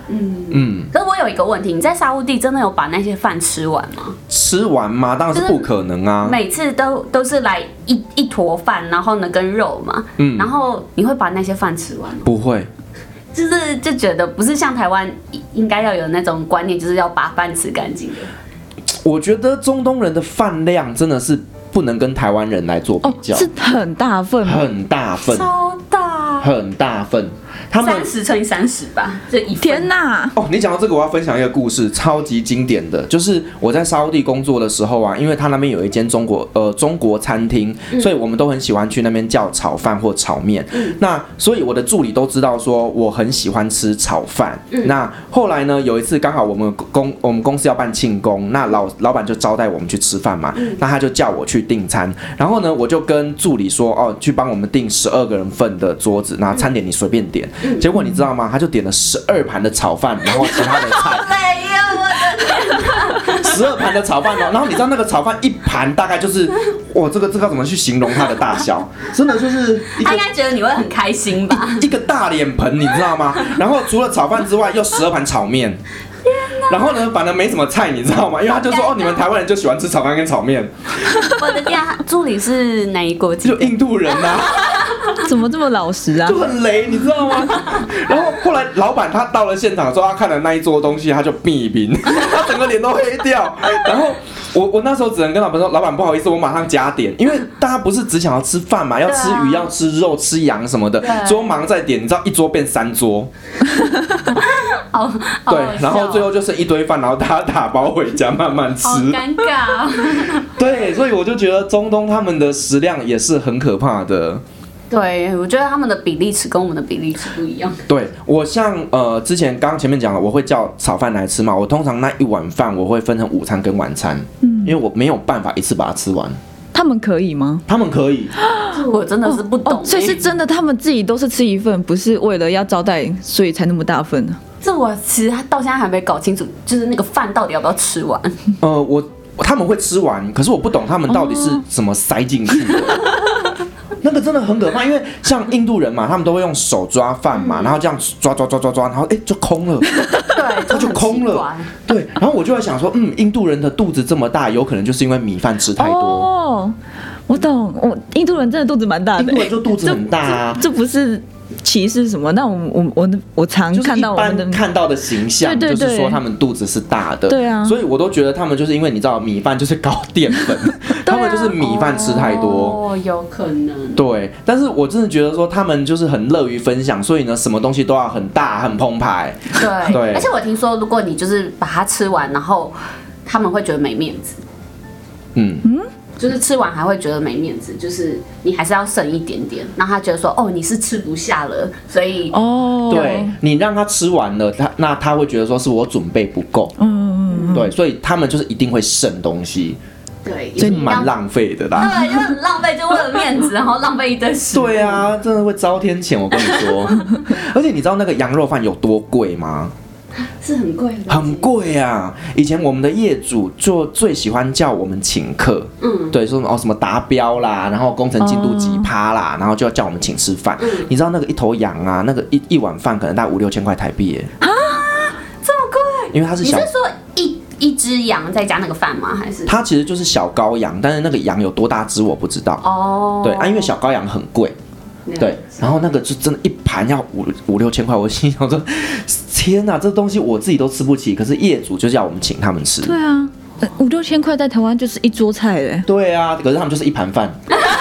Speaker 4: 嗯嗯。可是我有一个问题，你在沙烏地真的有把那些饭吃完吗？
Speaker 2: 吃完吗？当然是不可能啊！
Speaker 4: 每次都都是来一一坨饭，然后呢跟肉嘛，嗯，然后你会把那些饭吃完吗？
Speaker 2: 不会。
Speaker 4: 就是就觉得不是像台湾应该要有那种观念，就是要把饭吃干净的。
Speaker 2: 我觉得中东人的饭量真的是不能跟台湾人来做比较，
Speaker 3: 哦、是很大份吗？
Speaker 2: 很大份，
Speaker 4: 超大，
Speaker 2: 很大份。他们
Speaker 4: 三十乘以三十吧，这一份。
Speaker 3: 天哪！
Speaker 2: 哦，你讲到这个，我要分享一个故事，超级经典的，就是我在沙烏地工作的时候啊，因为他那边有一间中国呃中国餐厅，嗯、所以我们都很喜欢去那边叫炒饭或炒面。嗯、那所以我的助理都知道说我很喜欢吃炒饭。嗯、那后来呢，有一次刚好我们公我们公司要办庆功，那老老板就招待我们去吃饭嘛，嗯、那他就叫我去订餐，然后呢，我就跟助理说哦，去帮我们订十二个人份的桌子，那餐点你随便点。嗯、结果你知道吗？他就点了十二盘的炒饭，然后其他的菜。
Speaker 4: 没有，我的天哪！
Speaker 2: 十二盘的炒饭哦，然后你知道那个炒饭一盘大概就是，哇，这个这个怎么去形容它的大小？真的就是一个，
Speaker 4: 他应该觉得你会很开心吧？
Speaker 2: 一, 一个大脸盆，你知道吗？然后除了炒饭之外，又十二盘炒面。然后呢，反正没什么菜，你知道吗？因为他就说哦，你们台湾人就喜欢吃炒饭跟炒面。
Speaker 4: 我的天，助理是哪一国籍？
Speaker 2: 就印度人啊。
Speaker 3: 怎么这么老实啊？
Speaker 2: 就很雷，你知道吗？然后后来老板他到了现场之后，他看了那一桌东西，他就闭屏，他整个脸都黑掉。然后我我那时候只能跟老板说，老板不好意思，我马上加点，因为大家不是只想要吃饭嘛，要吃鱼、要吃肉、吃羊什么的，所以我马上再点，你知道一桌变三桌。
Speaker 4: 好，
Speaker 2: 对，然后最后就剩一堆饭，然后大家打包回家慢慢吃，
Speaker 4: 好尴尬。
Speaker 2: 对，所以我就觉得中东他们的食量也是很可怕的。
Speaker 4: 对，我觉得他们的比例尺跟我们的比例尺不一样。
Speaker 2: 对，我像呃之前刚刚前面讲了，我会叫炒饭来吃嘛，我通常那一碗饭我会分成午餐跟晚餐，嗯，因为我没有办法一次把它吃完。
Speaker 3: 他们可以吗？
Speaker 2: 他们可以，
Speaker 4: 我真的是不懂、欸哦哦。
Speaker 3: 所以是真的，他们自己都是吃一份，不是为了要招待，所以才那么大份呢？
Speaker 4: 这我其实到现在还没搞清楚，就是那个饭到底要不要吃完？
Speaker 2: 呃，我他们会吃完，可是我不懂他们到底是怎么塞进去的。哦那个真的很可怕，因为像印度人嘛，他们都会用手抓饭嘛，嗯、然后这样抓抓抓抓抓，然后哎、欸、就空了，
Speaker 4: 对，
Speaker 2: 它就空了，对。然后我就在想说，嗯，印度人的肚子这么大，有可能就是因为米饭吃太多。
Speaker 3: 哦，我懂，我印度人真的肚子蛮大的、欸，
Speaker 2: 印度人就肚子很大啊，
Speaker 3: 这, 这, 这不是歧视什么？那我我我我常看到我们的、
Speaker 2: 就是、看到的形象，
Speaker 3: 对对对，
Speaker 2: 就是说他们肚子是大的，
Speaker 3: 对啊，
Speaker 2: 所以我都觉得他们就是因为你知道米饭就是高淀粉，他们就是米饭吃太多，
Speaker 4: 哦，有可能，
Speaker 2: 对。但是我真的觉得说他们就是很乐于分享，所以呢，什么东西都要很大很澎湃，
Speaker 4: 对
Speaker 2: 对。
Speaker 4: 而且我听说，如果你就是把它吃完，然后他们会觉得没面子，嗯嗯。就是吃完还会觉得没面子，就是你还是要剩一点点，让他觉得说哦你是吃不下了，所以
Speaker 3: 哦，
Speaker 2: 对你让他吃完了，他那他会觉得说是我准备不够，嗯嗯对，所以他们就是一定会剩东西，
Speaker 4: 对，
Speaker 2: 所以蛮浪费的啦，
Speaker 4: 对，就很浪费，就为了面子，然后浪费一堆食物，
Speaker 2: 对啊，真的会遭天谴，我跟你说，而且你知道那个羊肉饭有多贵吗？
Speaker 4: 是很贵的，
Speaker 2: 很贵啊！以前我们的业主就最喜欢叫我们请客，嗯，对，说哦什么达标啦，然后工程进度几趴啦，哦、然后就要叫我们请吃饭。嗯、你知道那个一头羊啊，那个一一碗饭可能大概五六千块台币耶！
Speaker 4: 啊，这么贵？
Speaker 2: 因为它是小，
Speaker 4: 你是说一一只羊再加那个饭吗？还是
Speaker 2: 它其实就是小羔羊，但是那个羊有多大只我不知道。哦，对啊，因为小羔羊很贵。对，然后那个就真的，一盘要五五六千块，我心想说，天哪，这东西我自己都吃不起，可是业主就叫我们请他们吃。
Speaker 3: 对啊，五六千块在台湾就是一桌菜嘞。
Speaker 2: 对啊，可是他们就是一盘饭，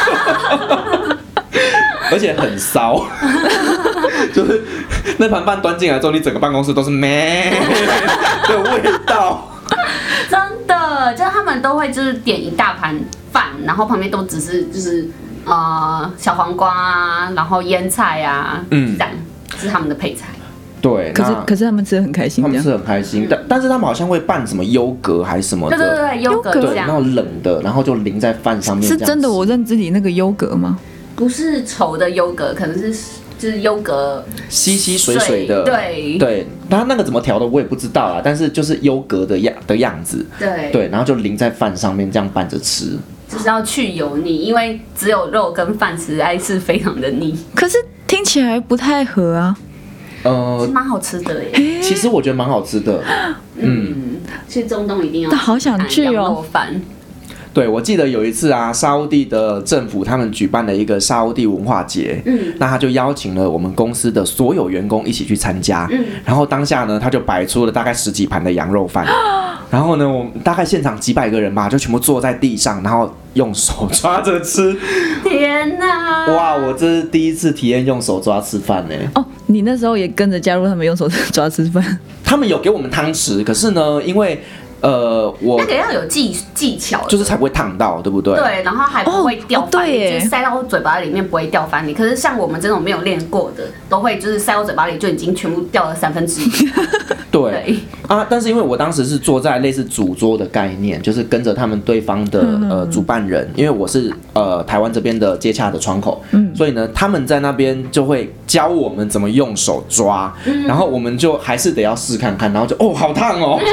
Speaker 2: 而且很骚，就是那盘饭端进来之后，你整个办公室都是咩的味道。
Speaker 4: 真的，就是他们都会就是点一大盘饭，然后旁边都只是就是。呃，小黄瓜啊，然后腌菜啊，嗯，这样是他们的配菜。
Speaker 2: 对，
Speaker 3: 可是可是他们吃得很开心，
Speaker 2: 他们吃得很开心，但但是他们好像会拌什么优格还是什么的，
Speaker 4: 对对对，优格
Speaker 2: 对，然后冷的，然后就淋在饭上面。
Speaker 3: 是真的，我认知里那个优格吗？
Speaker 4: 不是稠的优格，可能是就是优格
Speaker 2: 稀稀水水的，
Speaker 4: 对
Speaker 2: 对，它那个怎么调的我也不知道啊，但是就是优格的样的样子，
Speaker 4: 对
Speaker 2: 对，然后就淋在饭上面，这样拌着吃。
Speaker 4: 就是要去油腻，因为只有肉跟饭实在是非常的腻。
Speaker 3: 可是听起来不太合啊。
Speaker 2: 呃，
Speaker 4: 蛮好吃的耶。
Speaker 2: 其实我觉得蛮好吃的。
Speaker 4: 嗯，去中东一定要
Speaker 3: 好想去哦。
Speaker 4: 羊肉饭。
Speaker 2: 对，我记得有一次啊，沙烏地的政府他们举办了一个沙烏地文化节，嗯，那他就邀请了我们公司的所有员工一起去参加，嗯，然后当下呢，他就摆出了大概十几盘的羊肉饭，然后呢，我们大概现场几百个人吧，就全部坐在地上，然后用手抓着吃。
Speaker 4: 天哪！
Speaker 2: 哇，我这是第一次体验用手抓吃饭呢。
Speaker 3: 哦，你那时候也跟着加入他们用手抓吃饭？
Speaker 2: 他们有给我们汤匙，可是呢，因为呃，我
Speaker 4: 那个要有技技巧，
Speaker 2: 就是才不会烫到，对不对？
Speaker 4: 对，然后还不会掉翻，
Speaker 3: 哦哦、对，
Speaker 4: 就是塞到嘴巴里面不会掉翻你。可是像我们这种没有练过的，都会就是塞到嘴巴里就已经全部掉了三分之一。
Speaker 2: 对, 对啊，但是因为我当时是坐在类似主桌的概念，就是跟着他们对方的呃主办人，因为我是呃台湾这边的接洽的窗口，嗯，所以呢他们在那边就会教我们怎么用手抓，嗯、然后我们就还是得要试看看，然后就哦好烫哦。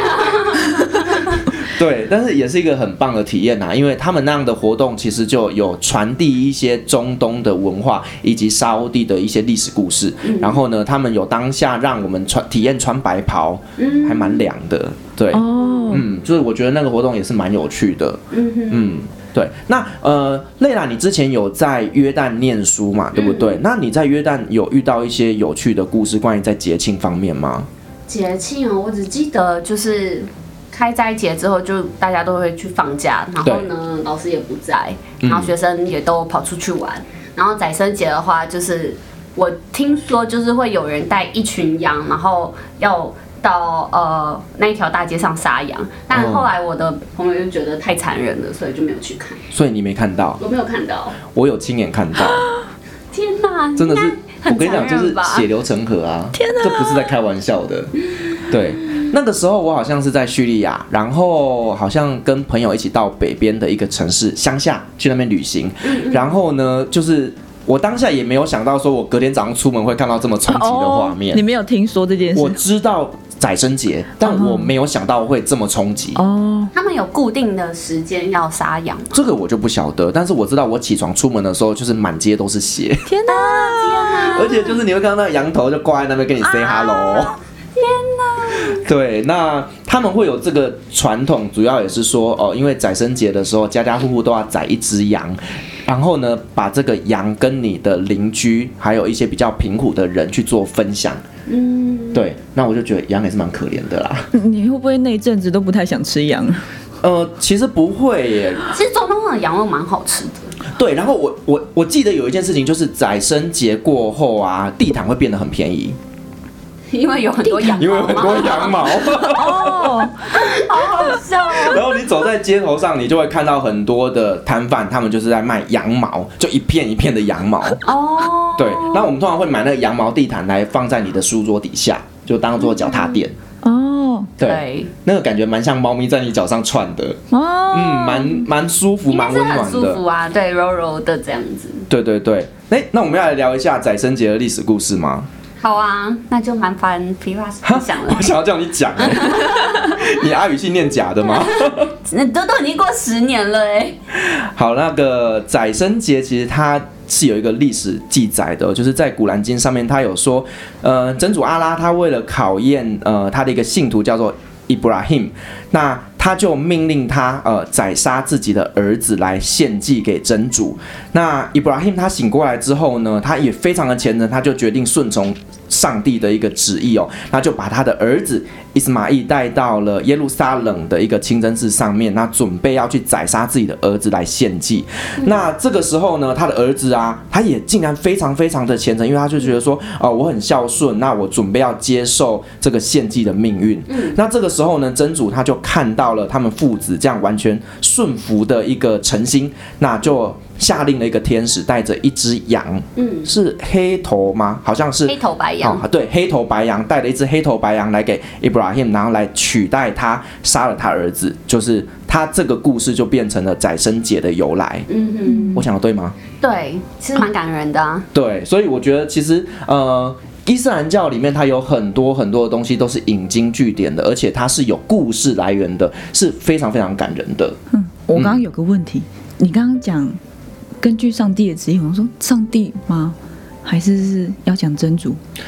Speaker 2: 对，但是也是一个很棒的体验呐、啊，因为他们那样的活动其实就有传递一些中东的文化以及沙烏地的一些历史故事，嗯、然后呢，他们有当下让我们穿体验穿白袍，嗯、还蛮凉的，对，哦、嗯，就是我觉得那个活动也是蛮有趣的，嗯嗯，对，那呃，蕾拉，你之前有在约旦念书嘛，对不对？嗯、那你在约旦有遇到一些有趣的故事，关于在节庆方面吗？
Speaker 4: 节庆哦，我只记得就是。开斋节之后，就大家都会去放假，然后呢，老师也不在，然后学生也都跑出去玩。嗯、然后宰牲节的话，就是我听说就是会有人带一群羊，然后要到呃那一条大街上杀羊。但后来我的朋友就觉得太残忍了，所以就没有去看。
Speaker 2: 所以你没看到？
Speaker 4: 我没有看到。
Speaker 2: 我有亲眼看到。
Speaker 4: 天哪！
Speaker 2: 真的是，我跟你讲，就是血流成河啊！
Speaker 3: 天哪，
Speaker 2: 这不是在开玩笑的。对。那个时候我好像是在叙利亚，然后好像跟朋友一起到北边的一个城市乡下去那边旅行，然后呢，就是我当下也没有想到说我隔天早上出门会看到这么冲击的画面。
Speaker 3: 哦、你没有听说这件事？
Speaker 2: 我知道宰牲节，但我没有想到会这么冲击。
Speaker 3: 哦，
Speaker 4: 他们有固定的时间要杀羊吗？
Speaker 2: 这个我就不晓得，但是我知道我起床出门的时候就是满街都是血。
Speaker 3: 天哪，天哪！
Speaker 2: 而且就是你会看到那个羊头就挂在那边跟你 say hello。啊
Speaker 4: 天哪！
Speaker 2: 对，那他们会有这个传统，主要也是说哦，因为宰牲节的时候，家家户户都要宰一只羊，然后呢，把这个羊跟你的邻居，还有一些比较贫苦的人去做分享。嗯，对，那我就觉得羊也是蛮可怜的啦。
Speaker 3: 你会不会那一阵子都不太想吃羊？
Speaker 2: 呃，其实不会耶。
Speaker 4: 其实中东的羊肉蛮好吃的。
Speaker 2: 对，然后我我我记得有一件事情，就是宰牲节过后啊，地毯会变得很便宜。
Speaker 4: 因为有很多羊毛，
Speaker 2: 因为有很多羊毛
Speaker 3: 哦，
Speaker 4: 好好笑哦。
Speaker 2: 然后你走在街头上，你就会看到很多的摊贩，他们就是在卖羊毛，就一片一片的羊毛。哦，对。那我们通常会买那个羊毛地毯来放在你的书桌底下，就当做脚踏垫。
Speaker 3: 哦，
Speaker 2: 对，那个感觉蛮像猫咪在你脚上窜的。哦，嗯，蛮蛮舒服，蛮温暖的。
Speaker 4: 很舒服啊，对，柔柔的这样子。
Speaker 2: 对对对，哎，那我们要来聊一下宰牲节的历史故事吗？
Speaker 4: 好啊，那就麻烦 Firas 分享了。
Speaker 2: 我想要叫你讲、欸，你阿语系念假的吗？
Speaker 4: 那都都已经过十年了哎、欸。
Speaker 2: 好，那个宰牲节其实它是有一个历史记载的，就是在古兰经上面，它有说，呃，真主阿拉他为了考验呃他的一个信徒叫做 Ibrahim， 那他就命令他呃宰杀自己的儿子来献祭给真主。那 Ibrahim 他醒过来之后呢，他也非常的虔诚，他就决定顺从上帝的一个旨意哦，那就把他的儿子伊斯玛义带到了耶路撒冷的一个清真寺上面，那准备要去宰杀自己的儿子来献祭。嗯、那这个时候呢，他的儿子啊，他也竟然非常非常的虔诚，因为他就觉得说，哦、呃，我很孝顺，那我准备要接受这个献祭的命运。嗯、那这个时候呢，真主他就看到了他们父子这样完全顺服的一个诚心，那就下令了一个天使带着一只羊，嗯，是黑头吗？好像是
Speaker 4: 黑头白羊，
Speaker 2: 哦，对，黑头白羊带了一只黑头白羊来给 Ibrahim， 然后来取代他杀了他儿子，就是他这个故事就变成了宰牲节的由来。嗯哼，我想的对吗？
Speaker 4: 对，其实蛮感人的啊。
Speaker 2: 对，所以我觉得其实呃。伊斯兰教里面它有很多很多的东西都是引经据典的，而且它是有故事来源的，是非常非常感人的。
Speaker 3: 嗯，我刚刚有个问题，嗯、你刚刚讲根据上帝的旨意，我说上帝吗？还是是要讲真主？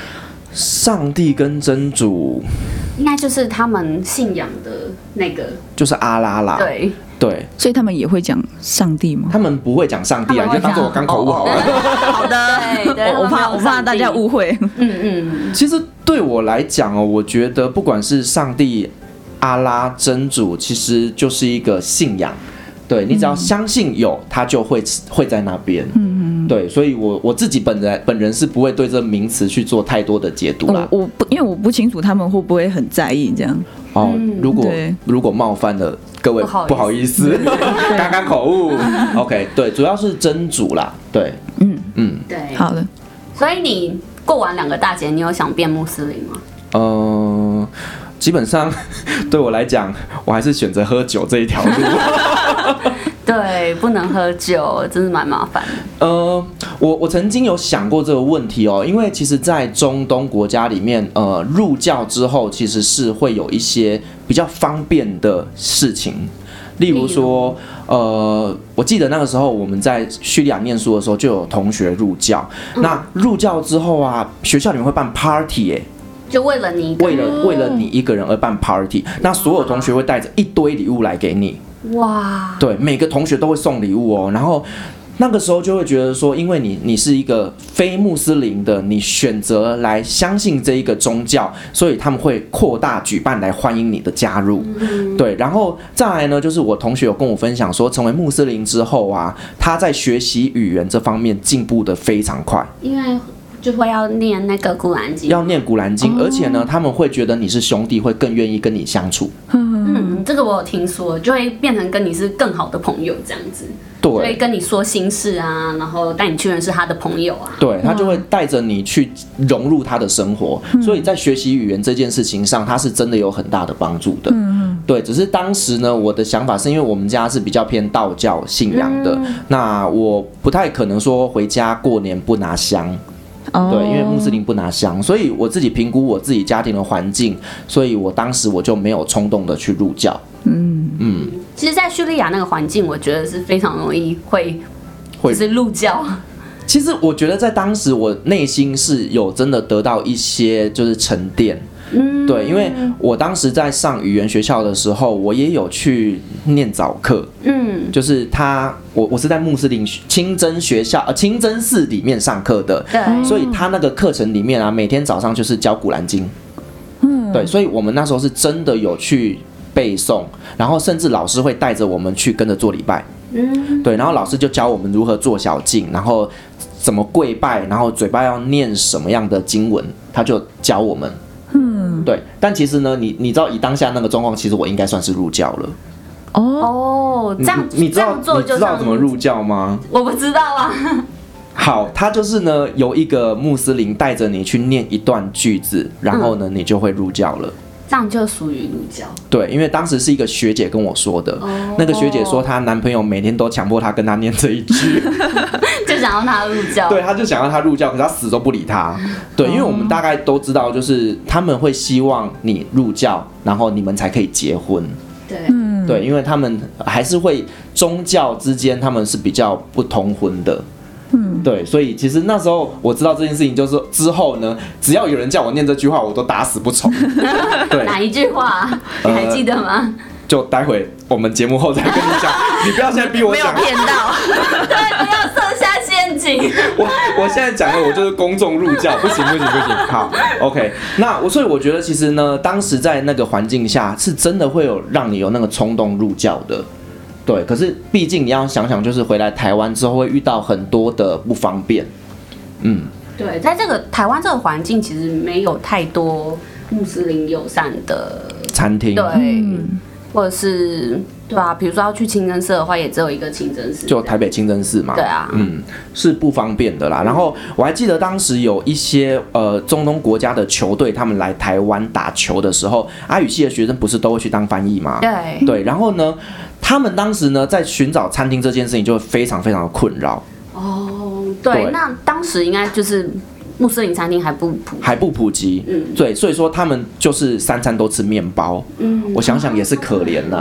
Speaker 2: 上帝跟真主，
Speaker 4: 应该就是他们信仰的那个，
Speaker 2: 就是阿拉啦。
Speaker 4: 对
Speaker 2: 对，
Speaker 3: 所以他们也会讲上帝吗？
Speaker 2: 他们不会讲上帝啊，你就当做我刚口误好了。
Speaker 3: 好的，
Speaker 4: 对对，
Speaker 3: 我怕我怕大家误会。
Speaker 4: 嗯嗯，
Speaker 2: 其实对我来讲哦，我觉得不管是上帝、阿拉、真主，其实就是一个信仰。对，你只要相信有，它就会会在那边。嗯嗯。对，所以我我自己本人本人是不会对这名词去做太多的解读啦。
Speaker 3: 我我不因为我不清楚他们会不会很在意这样。
Speaker 2: 哦，如果如果冒犯了各位，不好意思，刚刚口误。OK， 对，主要是真主啦。对，
Speaker 3: 嗯
Speaker 2: 嗯，
Speaker 4: 对，
Speaker 3: 好的。
Speaker 4: 所以你过完两个大节，你有想变穆斯林吗？
Speaker 2: 嗯、呃。基本上对我来讲，我还是选择喝酒这一条路。
Speaker 4: 对，不能喝酒，真是蛮麻烦的。
Speaker 2: 呃，我我曾经有想过这个问题哦，因为其实，在中东国家里面，呃，入教之后，其实是会有一些比较方便的事情，例如说，呃，我记得那个时候我们在叙利亚念书的时候，就有同学入教。嗯、那入教之后啊，学校里面会办 party 耶、欸。
Speaker 4: 就为了你，
Speaker 2: 为了为了你一个人而办 party， 那所有同学会带着一堆礼物来给你。哇！对，每个同学都会送礼物哦。然后那个时候就会觉得说，因为你你是一个非穆斯林的，你选择来相信这一个宗教，所以他们会扩大举办来欢迎你的加入。嗯、对，然后再来呢，就是我同学有跟我分享说，成为穆斯林之后啊，他在学习语言这方面进步得非常快，
Speaker 4: 因为。就会要念那个古兰经，
Speaker 2: 要念古兰经，哦、而且呢，他们会觉得你是兄弟，会更愿意跟你相处。
Speaker 4: 嗯，这个我有听说，就会变成跟你是更好的朋友这样子。对，会跟你说心事啊，然后带你去认识他的朋友啊。
Speaker 2: 对，他就会带着你去融入他的生活，嗯、所以在学习语言这件事情上，他是真的有很大的帮助的。嗯，对，只是当时呢，我的想法是因为我们家是比较偏道教信仰的，嗯、那我不太可能说回家过年不拿香。对，因为穆斯林不拿香，所以我自己评估我自己家庭的环境，所以我当时我就没有冲动的去入教。嗯嗯，
Speaker 4: 其实，在叙利亚那个环境，我觉得是非常容易会就是入教。
Speaker 2: 其实我觉得在当时我内心是有真的得到一些就是沉淀。嗯，对，因为我当时在上语言学校的时候，我也有去念早课。嗯，就是他，我我是在穆斯林清真学校呃清真寺里面上课的，对，所以他那个课程里面啊，每天早上就是教古兰经。嗯，对，所以我们那时候是真的有去背诵，然后甚至老师会带着我们去跟着做礼拜。嗯，对，然后老师就教我们如何做小径，然后怎么跪拜，然后嘴巴要念什么样的经文，他就教我们。嗯，对，但其实呢，你你知道以当下那个状况，其实我应该算是入教了。
Speaker 4: 哦，这样
Speaker 2: 你知道
Speaker 4: 这样做就
Speaker 2: 你知道怎么入教吗？
Speaker 4: 我不知道啊。
Speaker 2: 好，他就是呢，由一个穆斯林带着你去念一段句子，然后呢，嗯、你就会入教了。
Speaker 4: 这样就属于入教。
Speaker 2: 对，因为当时是一个学姐跟我说的，哦、那个学姐说她男朋友每天都强迫她跟她念这一句，
Speaker 4: 就想要她入教。
Speaker 2: 对，她就想要她入教，可是她死都不理她。对，因为我们大概都知道，就是他们会希望你入教，然后你们才可以结婚。
Speaker 4: 对，
Speaker 2: 嗯，对，因为他们还是会宗教之间他们是比较不同婚的。嗯，对，所以其实那时候我知道这件事情，就是之后呢，只要有人叫我念这句话，我都打死不从。对，
Speaker 4: 哪一句话？你还记得吗？呃、
Speaker 2: 就待会我们节目后再跟你讲，你不要现在逼我讲，
Speaker 3: 没有骗到，
Speaker 4: 对，不要设下陷阱。
Speaker 2: 我我现在讲的，我就是公众入教，不行不行不行。好 ，OK， 那我所以我觉得其实呢，当时在那个环境下，是真的会有让你有那个冲动入教的。对，可是毕竟你要想想，就是回来台湾之后会遇到很多的不方便。嗯，
Speaker 4: 对，在这个台湾这个环境，其实没有太多穆斯林友善的
Speaker 2: 餐厅，
Speaker 4: 对，嗯、或者是对啊，比如说要去清真寺的话，也只有一个清真寺，
Speaker 2: 就台北清真寺嘛。
Speaker 4: 对啊，
Speaker 2: 嗯，是不方便的啦。然后我还记得当时有一些呃中东国家的球队，他们来台湾打球的时候，阿语系的学生不是都会去当翻译吗？
Speaker 4: 对
Speaker 2: 对，然后呢？他们当时呢，在寻找餐厅这件事情就非常非常的困扰。
Speaker 4: 哦，对，对那当时应该就是穆斯林餐厅还不普
Speaker 2: 还不普及，嗯，对，所以说他们就是三餐都吃面包。嗯，我想想也是可怜呐、啊。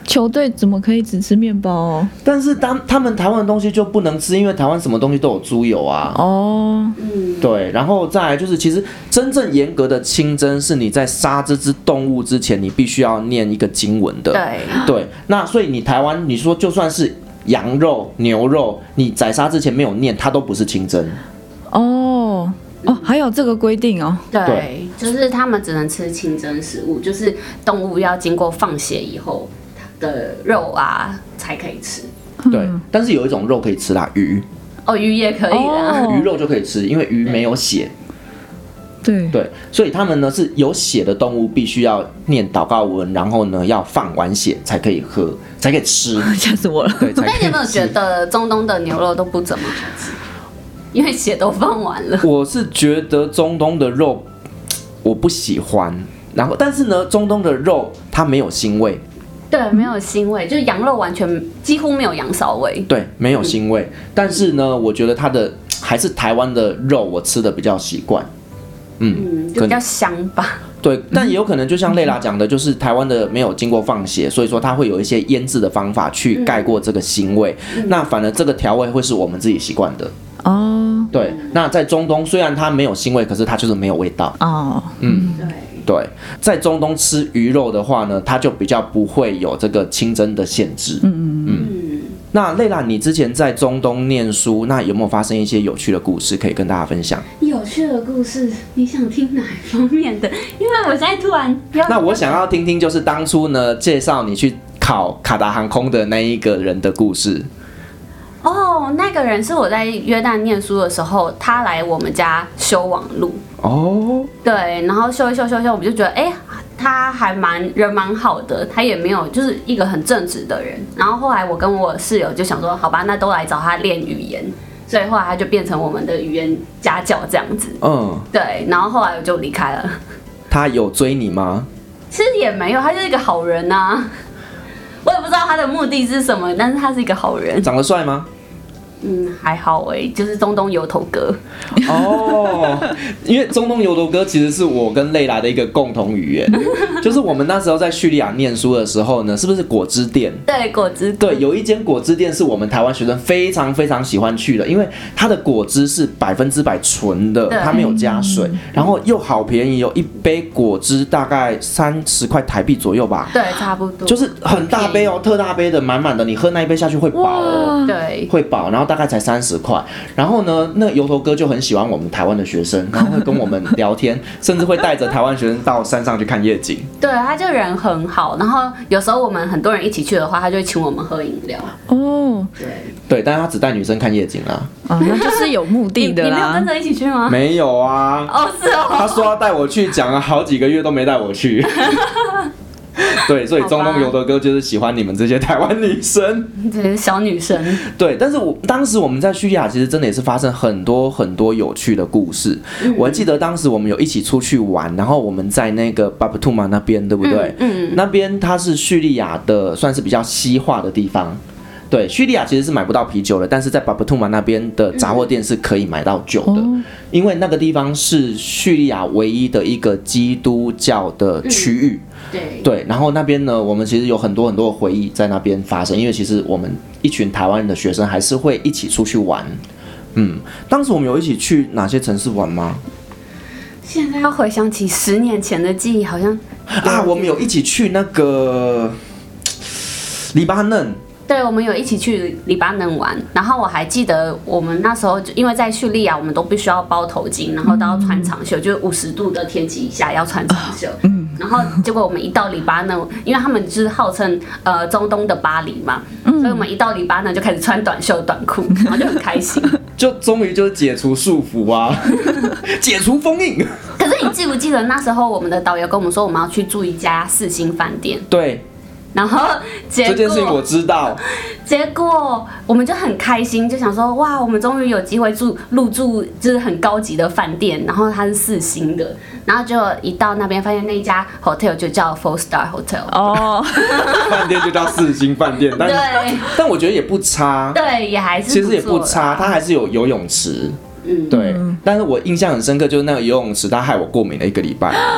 Speaker 3: 球队怎么可以只吃面包哦？
Speaker 2: 但是当他们台湾的东西就不能吃，因为台湾什么东西都有猪油啊。
Speaker 3: 哦，
Speaker 4: 嗯，
Speaker 2: 对，然后再来就是，其实真正严格的清真是你在杀这只动物之前，你必须要念一个经文的。
Speaker 4: 对
Speaker 2: 对，那所以你台湾，你说就算是羊肉、牛肉，你宰杀之前没有念，它都不是清真。
Speaker 3: 哦。哦，还有这个规定哦。
Speaker 4: 对，
Speaker 2: 对
Speaker 4: 就是他们只能吃清真食物，就是动物要经过放血以后的肉啊才可以吃。
Speaker 2: 对，但是有一种肉可以吃啦，鱼。
Speaker 4: 哦，鱼也可以啦。
Speaker 3: 哦
Speaker 2: 鱼肉就可以吃，因为鱼没有血。
Speaker 3: 对
Speaker 2: 对，所以他们呢是有血的动物，必须要念祷告文，然后呢要放完血才可以喝，才可以吃。
Speaker 3: 吓死我了。
Speaker 2: 对，才可以吃。
Speaker 4: 但你有没有觉得中东的牛肉都不怎么好吃？因为血都放完了。
Speaker 2: 我是觉得中东的肉我不喜欢，然后但是呢，中东的肉它没有腥味。
Speaker 4: 对，没有腥味，就是羊肉完全几乎没有羊骚味。
Speaker 2: 对，没有腥味。嗯、但是呢，我觉得它的还是台湾的肉，我吃的比较习惯。嗯，
Speaker 4: 嗯，就比较香吧。
Speaker 2: 对，但也有可能就像蕾拉讲的，就是台湾的没有经过放血，所以说它会有一些腌制的方法去盖过这个腥味。嗯、那反而这个调味会是我们自己习惯的。
Speaker 3: 哦，
Speaker 2: 对，那在中东虽然它没有腥味，可是它就是没有味道。
Speaker 3: 哦，
Speaker 2: 嗯，
Speaker 4: 对。
Speaker 2: 对，在中东吃鱼肉的话呢，它就比较不会有这个清真的限制。嗯嗯嗯。那蕾拉，你之前在中东念书，那有没有发生一些有趣的故事可以跟大家分享？
Speaker 4: 有趣的故事，你想听哪一方面的？因为我现在突然要……
Speaker 2: 那我想要听听，就是当初呢介绍你去考卡达航空的那一个人的故事。
Speaker 4: 哦，那个人是我在约旦念书的时候，他来我们家修网路。
Speaker 2: 哦，
Speaker 4: 对，然后修一修修一修，我们就觉得，哎、欸，他还蛮人蛮好的，他也没有就是一个很正直的人。然后后来我跟我室友就想说，好吧，那都来找他练语言，所以后来他就变成我们的语言家教这样子。嗯，对，然后后来我就离开了。
Speaker 2: 他有追你吗？
Speaker 4: 其实也没有，他就是一个好人啊。我也不知道他的目的是什么，但是他是一个好人。
Speaker 2: 长得帅吗？
Speaker 4: 嗯，还好哎、欸，就是中东油头哥。
Speaker 2: 哦，因为中东油头哥其实是我跟蕾拉的一个共同语言，就是我们那时候在叙利亚念书的时候呢，是不是果汁店？
Speaker 4: 对，果汁。
Speaker 2: 对，有一间果汁店是我们台湾学生非常非常喜欢去的，因为它的果汁是百分之百纯的，它没有加水，然后又好便宜，有一杯果汁大概三十块台币左右吧。
Speaker 4: 对，差不多。
Speaker 2: 就是很大杯哦，特大杯的，满满的，你喝那一杯下去会饱哦。
Speaker 4: 对，
Speaker 2: 会饱，然后大概才三十块。然后呢，那油头哥就很喜欢我们台湾的学生，然后会跟我们聊天，甚至会带着台湾学生到山上去看夜景。
Speaker 4: 对，他就人很好。然后有时候我们很多人一起去的话，他就会请我们喝饮料。
Speaker 3: 哦，
Speaker 4: 对
Speaker 2: 对，但是他只带女生看夜景啦。
Speaker 3: 啊，那就是有目的的啦。
Speaker 4: 你, 你没有跟着一起去吗？
Speaker 2: 没有啊。
Speaker 4: 哦，是哦。
Speaker 2: 他说要带我去，讲了好几个月都没带我去。对，所以中东油头哥就是喜欢你们这些台湾女生，
Speaker 4: 对，小女生。
Speaker 2: 对，但是我当时我们在叙利亚其实真的也是发生很多很多有趣的故事。嗯、我还记得当时我们有一起出去玩，然后我们在那个巴布图马那边，对不对？嗯，嗯那边它是叙利亚的算是比较西化的地方。对，叙利亚其实是买不到啤酒的，但是在巴布图马那边的杂货店是可以买到酒的，嗯、因为那个地方是叙利亚唯一的一个基督教的区域。嗯对, 对，然后那边呢，我们其实有很多很多的回忆在那边发生，因为其实我们一群台湾的学生还是会一起出去玩。嗯，当时我们有一起去哪些城市玩吗？
Speaker 4: 现在要回想起十年前的记忆，好像
Speaker 2: 啊，我们有一起去那个黎巴嫩。
Speaker 4: 对，我们有一起去黎巴嫩玩，然后我还记得我们那时候因为在叙利亚，我们都必须要包头巾，然后都要穿长袖，就是五十度的天气以下要穿长袖。嗯，然后结果我们一到黎巴嫩，因为他们就是号称呃中东的巴黎嘛，所以我们一到黎巴嫩就开始穿短袖短裤，然后就很开心，
Speaker 2: 就终于就是解除束缚啊，解除封印。
Speaker 4: 可是你记不记得那时候我们的导游跟我们说，我们要去住一家四星饭店？
Speaker 2: 对。
Speaker 4: 然后结果
Speaker 2: 这件事情我知道，
Speaker 4: 结果我们就很开心，就想说哇，我们终于有机会住入住就是很高级的饭店，然后它是四星的，然后就一到那边发现那一家 hotel 就叫 Four Star Hotel
Speaker 3: 哦，
Speaker 2: 饭店就叫四星饭店，但
Speaker 4: 对，但
Speaker 2: 我觉得也不差，
Speaker 4: 对，也还是
Speaker 2: 其实也不差，它还是有游泳池。嗯，对，但是我印象很深刻，就是那个游泳池，它害我过敏了一个礼拜。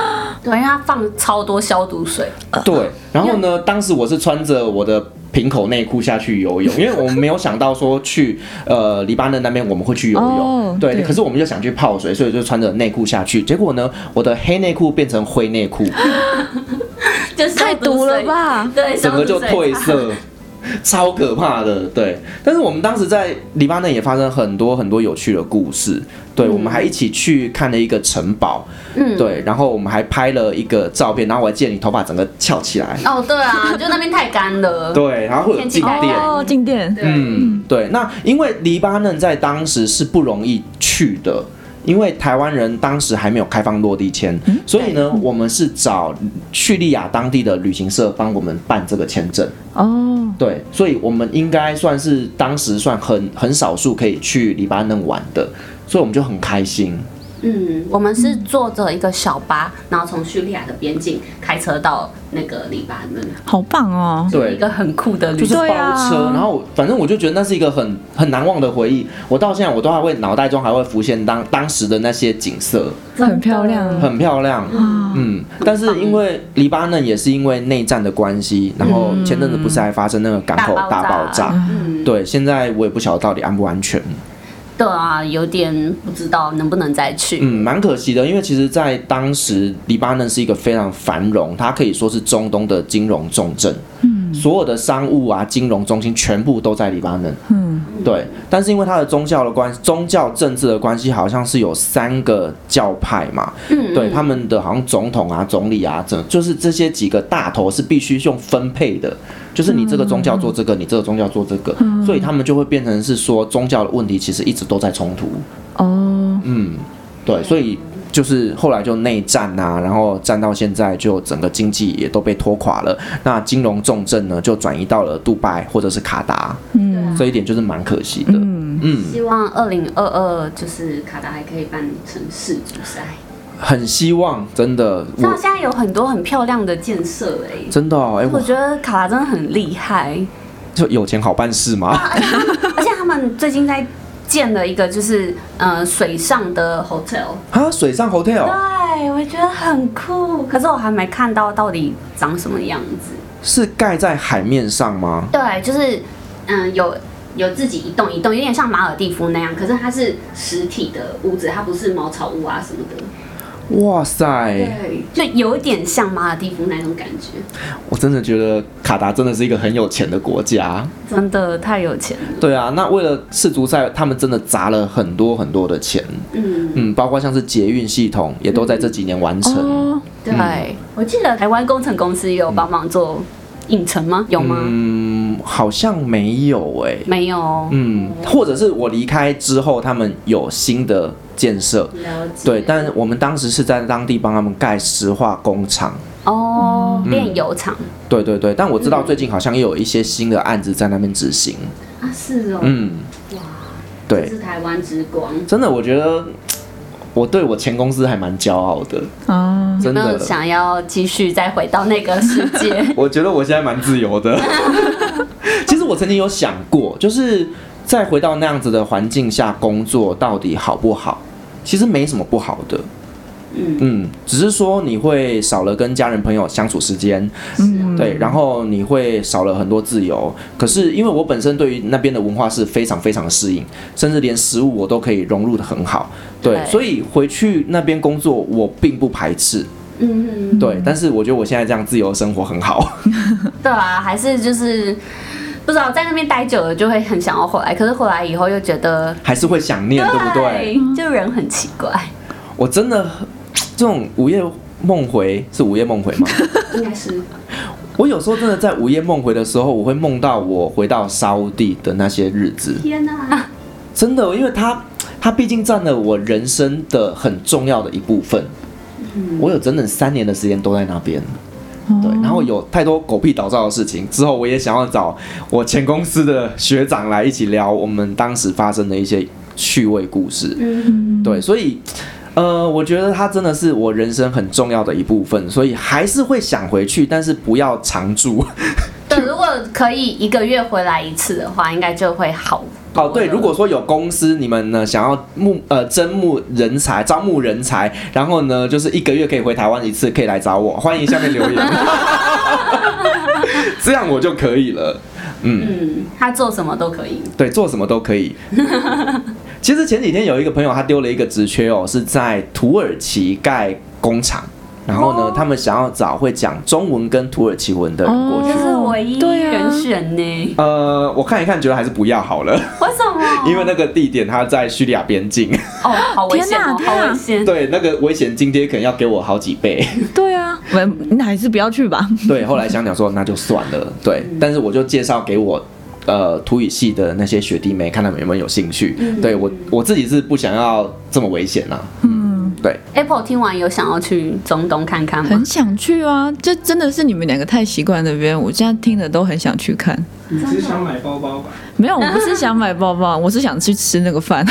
Speaker 4: 对，因为它放超多消毒水。
Speaker 2: 对，然后呢，当时我是穿着我的平口内裤下去游泳，因为我们没有想到说去呃黎巴嫩那边我们会去游泳，
Speaker 3: 哦、
Speaker 2: 对,
Speaker 3: 对，
Speaker 2: 可是我们就想去泡水，所以就穿着内裤下去，结果呢，我的黑内裤变成灰内裤，
Speaker 4: 就是
Speaker 3: 太毒了吧？
Speaker 4: 对，
Speaker 2: 整个就褪色。超可怕的，对。但是我们当时在黎巴嫩也发生很多很多有趣的故事，对，嗯、我们还一起去看了一个城堡，嗯，对，然后我们还拍了一个照片，然后我还记得你头发整个翘起来。
Speaker 4: 哦，对啊，就那边太干了。
Speaker 2: 对，然后会有静电。
Speaker 3: 哦，静电。
Speaker 2: 嗯，对。那因为黎巴嫩在当时是不容易去的。因为台湾人当时还没有开放落地签，嗯、所以呢，我们是找叙利亚当地的旅行社帮我们办这个签证。哦，对，所以我们应该算是当时算很很少数可以去黎巴嫩玩的，所以我们就很开心。
Speaker 4: 嗯，我们是坐着一个小巴，然后从叙利亚的边境开车到那个黎巴嫩，
Speaker 3: 好棒哦！
Speaker 4: 对，一个很酷的旅
Speaker 2: 行，就是包车。然后反正我就觉得那是一个很很难忘的回忆。我到现在我都还会脑袋中还会浮现当当时的那些景色，
Speaker 3: 很漂亮，
Speaker 2: 很漂亮。嗯，但是因为黎巴嫩也是因为内战的关系，然后前阵子不是还发生那个港口大爆炸？嗯，对，现在我也不晓得到底安不安全。
Speaker 4: 对啊，有点不知道能不能再去。
Speaker 2: 嗯，蛮可惜的，因为其实，在当时，黎巴嫩是一个非常繁荣，它可以说是中东的金融重镇。嗯，所有的商务啊、金融中心全部都在黎巴嫩。嗯，对。但是因为它的宗教的关、宗教政治的关系，好像是有三个教派嘛。嗯，对，他们的好像总统啊、总理啊，这就是这些几个大头是必须用分配的。就是你这个宗教做这个，你这个宗教做这个，嗯、所以他们就会变成是说宗教的问题其实一直都在冲突。哦，嗯，对，所以就是后来就内战啊，然后战到现在就整个经济也都被拖垮了。那金融重镇呢就转移到了杜拜或者是卡达，嗯，这一点就是蛮可惜的。嗯
Speaker 4: 嗯，希望二零二二就是卡达还可以办成世足赛。
Speaker 2: 很希望，真的。
Speaker 4: 像现在有很多很漂亮的建设哎、欸，
Speaker 2: 真的哦，哎、欸，
Speaker 4: 我觉得卡达真的很厉害。
Speaker 2: 就有钱好办事吗？
Speaker 4: 啊、而且他们最近在建了一个就是呃水上的 hotel
Speaker 2: 啊，水上 hotel。
Speaker 4: 对，我觉得很酷，可是我还没看到到底长什么样子。
Speaker 2: 是盖在海面上吗？
Speaker 4: 对，就是嗯、呃、有。有自己一栋一栋，有点像马尔地夫那样，可是它是实体的屋子，它不是茅草屋啊什么的。
Speaker 2: 哇塞！
Speaker 4: 对，就有点像马尔地夫那种感觉。
Speaker 2: 我真的觉得卡达真的是一个很有钱的国家，
Speaker 4: 真的太有钱了。
Speaker 2: 对啊，那为了世足赛，他们真的砸了很多很多的钱。嗯嗯，包括像是捷运系统也都在这几年完成。嗯
Speaker 4: 哦、对、嗯，我记得台湾工程公司也有帮忙做影城吗？有吗？
Speaker 2: 嗯，好像没有哎、欸，
Speaker 4: 没有。嗯，
Speaker 2: 或者是我离开之后，他们有新的建设。
Speaker 4: 了解。
Speaker 2: 对，但我们当时是在当地帮他们盖石化工厂。
Speaker 4: 哦，炼、嗯、油厂。
Speaker 2: 对对对，但我知道最近好像也有一些新的案子在那边执行。
Speaker 4: 啊，是哦。
Speaker 2: 嗯。
Speaker 4: 哇。
Speaker 2: 对。
Speaker 4: 这是台湾之光。
Speaker 2: 真的，我觉得。我对我前公司还蛮骄傲的啊，真的。
Speaker 4: 有没有想要继续再回到那个世界？
Speaker 2: 我觉得我现在蛮自由的。其实我曾经有想过，就是再回到那样子的环境下工作，到底好不好？其实没什么不好的。嗯, 嗯，只是说你会少了跟家人朋友相处时间，嗯，对，然后你会少了很多自由。可是因为我本身对于那边的文化是非常非常的适应，甚至连食物我都可以融入得很好，对，对，所以回去那边工作我并不排斥，嗯，对。但是我觉得我现在这样自由生活很好。
Speaker 4: 对啊，还是就是不知道在那边待久了就会很想要回来，可是回来以后又觉得还
Speaker 2: 是会想念， 对, 对不对？
Speaker 4: 就人很奇怪。
Speaker 2: 我真的。这种午夜梦回是午夜梦回吗？
Speaker 4: 应该是。
Speaker 2: 我有时候真的在午夜梦回的时候，我会梦到我回到沙烏地的那些日子。
Speaker 4: 天哪！
Speaker 2: 真的，因为它它毕竟占了我人生的很重要的一部分。嗯、我有整整三年的时间都在那边。对，然后有太多狗屁倒灶的事情。之后我也想要找我前公司的学长来一起聊我们当时发生的一些趣味故事。嗯，对，所以。呃，我觉得它真的是我人生很重要的一部分，所以还是会想回去，但是不要常住。
Speaker 4: 对，如果可以一个月回来一次的话，应该就会好多
Speaker 2: 哦，对，如果说有公司你们呢想要募呃征募人才、招募人才，然后呢就是一个月可以回台湾一次，可以来找我，欢迎下面留言，这样我就可以了。嗯
Speaker 4: 嗯，他做什么都可以。
Speaker 2: 对，做什么都可以。其实前几天有一个朋友他丢了一个职缺哦，是在土耳其盖工厂。然后呢，哦、他们想要找会讲中文跟土耳其文的人过去，
Speaker 4: 这、哦、是唯一人选呢、
Speaker 2: 啊。呃，我看一看，觉得还是不要好了。
Speaker 4: 为什么？
Speaker 2: 因为那个地点它在叙利亚边境。
Speaker 4: 哦，好危险哦，好危险。
Speaker 2: 对，那个危险津贴可能要给我好几倍。
Speaker 3: 对啊，那还是不要去吧。
Speaker 2: 对，后来想想说那就算了。对，嗯、但是我就介绍给我。呃，土语系的那些学弟妹，看他们有没有有兴趣。嗯、对我我自己是不想要这么危险啊。嗯，对。
Speaker 4: Apple 听完有想要去中东看看吗？
Speaker 3: 很想去啊，这真的是你们两个太习惯那边，我现在听了都很想去看。
Speaker 5: 你是想买包包吧？
Speaker 3: 没有，我不是想买包包，我是想去吃那个饭。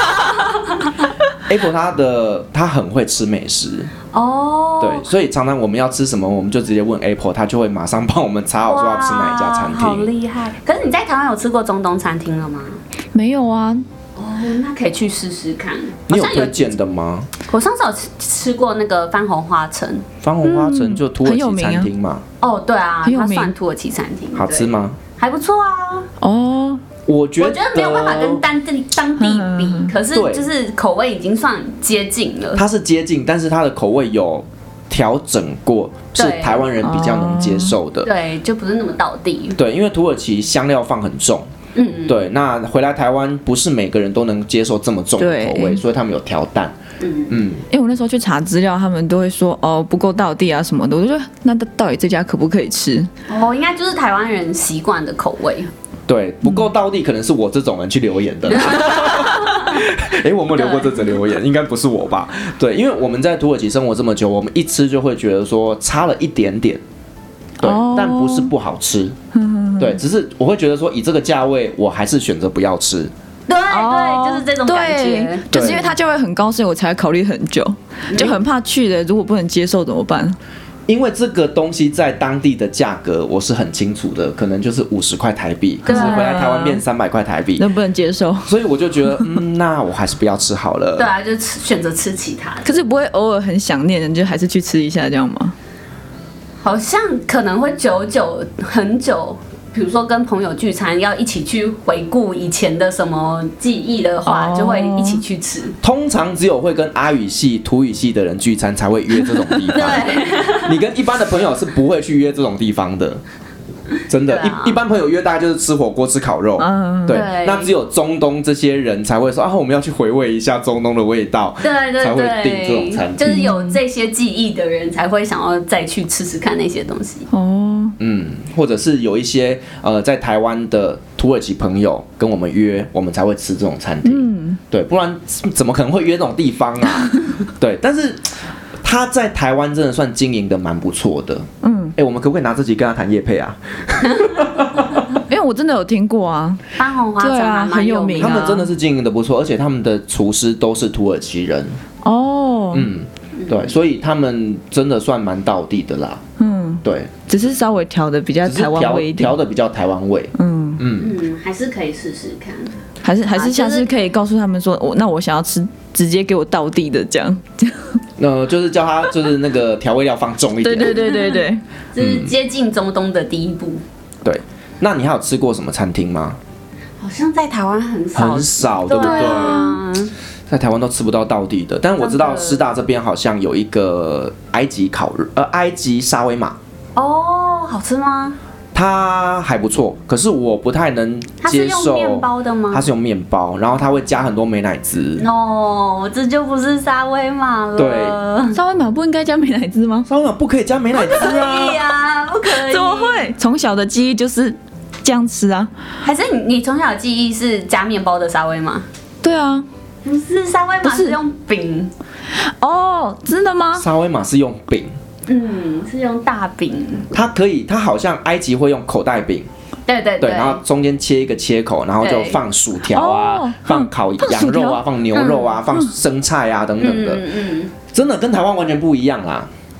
Speaker 2: Apple 他的他很会吃美食
Speaker 4: 哦，
Speaker 2: 对，所以常常我们要吃什么，我们就直接问 Apple， 他就会马上帮我们查好说要吃哪一家餐厅。
Speaker 4: 好厉害！可是你在台湾有吃过中东餐厅了吗？
Speaker 3: 没有啊。
Speaker 4: 哦，那可以去试试看。
Speaker 2: 你有推荐的吗？
Speaker 4: 我上次有吃吃过那个番红花城。
Speaker 2: 番红花城就土耳其餐厅嘛、
Speaker 4: 嗯啊。哦，对啊，它算土耳其餐厅。
Speaker 2: 好吃吗？
Speaker 4: 还不错啊。
Speaker 3: 哦。
Speaker 2: 我觉得
Speaker 4: 我觉得没有办法跟当地当地比，嗯、可是就是口味已经算接近了。
Speaker 2: 它是接近，但是它的口味有调整过，是台湾人比较能接受的。
Speaker 4: 对，就不是那么道地。
Speaker 2: 对，因为土耳其香料放很重。嗯嗯。对，那回来台湾不是每个人都能接受这么重的口味，所以他们有调淡。嗯
Speaker 3: 嗯。因为我那时候去查资料，他们都会说哦不够道地啊什么的，我就说那到底这家可不可以吃？
Speaker 4: 哦，应该就是台湾人习惯的口味。
Speaker 2: 对，不够道地可能是我这种人去留言的啦。哎、欸，我有没有留过这则留言？应该不是我吧？对，因为我们在土耳其生活这么久，我们一吃就会觉得说差了一点点，对，哦、但不是不好吃。对，只是我会觉得说以这个价位，我还是选择不要吃。
Speaker 4: 对对，就是这种感觉。
Speaker 3: 就是因为他价位很高，所以我才考虑很久，就很怕去的，如果不能接受怎么办？
Speaker 2: 因为这个东西在当地的价格我是很清楚的，可能就是五十块台币，可是回来台湾变三百块台币，
Speaker 3: 能不能接受？
Speaker 2: 所以我就觉得，嗯，那我还是不要吃好了。
Speaker 4: 对啊，就吃选择吃其他的。
Speaker 3: 可是不会偶尔很想念，就还是去吃一下这样吗？
Speaker 4: 好像可能会久久很久。比如说跟朋友聚餐，要一起去回顾以前的什么记忆的话， oh. 就会一起去吃。通
Speaker 2: 常只有会跟阿语系、土语系的人聚餐才会约这种地方。对，你跟一般的朋友是不会去约这种地方的。真的，啊、一一般朋友约大家就是吃火锅、吃烤肉，嗯，对。对，那只有中东这些人才会说啊，我们要去回味一下中东的味道，
Speaker 4: 对对对，
Speaker 2: 才会订这种餐厅。
Speaker 4: 就是有这些记忆的人才会想要再去吃吃看那些东西。
Speaker 3: 哦，
Speaker 2: 嗯，或者是有一些呃在台湾的土耳其朋友跟我们约，我们才会吃这种餐厅。嗯，对，不然怎么可能会约这种地方啊？对，但是他在台湾真的算经营的蛮不错的。嗯。哎、欸，我们可不可以拿这集跟他谈业配啊？
Speaker 3: 因为我真的有听过啊，
Speaker 4: 番红花城啊，
Speaker 3: 很有名、啊。
Speaker 2: 他们真的是经营的不错，而且他们的厨师都是土耳其人。
Speaker 3: 哦，
Speaker 2: 嗯，对，所以他们真的算蛮道地的啦。嗯，对，
Speaker 3: 只是稍微调的比较台湾味一点，
Speaker 2: 调的比较台湾味。
Speaker 4: 嗯嗯嗯，还是可以试试看。
Speaker 3: 还是还是下次可以告诉他们说，我、就是、那我想要吃，直接给我道地的这样。
Speaker 2: 呃，就是叫他就是那个调味料放重一点。
Speaker 3: 对对对对对，
Speaker 4: 这是接近中东的第一步。
Speaker 2: 对，那你还有吃过什么餐厅吗？
Speaker 4: 好像在台湾很少，
Speaker 2: 很少，对不对？
Speaker 4: 啊、
Speaker 2: 在台湾都吃不到道地的，但我知道师大这边好像有一个埃及烤肉，呃，埃及沙威玛。
Speaker 4: 哦，好吃吗？
Speaker 2: 它还不错，可是我不太能接受。它是用
Speaker 4: 面包的吗？
Speaker 2: 它是用面包，然后它会加很多美乃滋。
Speaker 4: 哦，这就不是沙威玛了。
Speaker 2: 对，
Speaker 3: 沙威玛不应该加美乃滋吗？
Speaker 2: 沙威玛不可以加美乃滋啊！
Speaker 4: 不可以啊，不可以。
Speaker 3: 怎么会？从小的记忆就是这样吃啊？
Speaker 4: 还是你你从小的记忆是加面包的沙威玛？
Speaker 3: 对啊，
Speaker 4: 不是沙威玛是用饼。
Speaker 3: 哦，真的吗？
Speaker 2: 沙威玛是用饼。
Speaker 4: 嗯，是用大饼。
Speaker 2: 它可以，它好像埃及会用口袋饼，
Speaker 4: 对对 对,
Speaker 2: 对，然后中间切一个切口，然后就放薯条啊，哦、放烤羊肉啊，放牛肉啊，嗯、放生菜啊等等的，嗯嗯嗯、真的跟台湾完全不一样啦。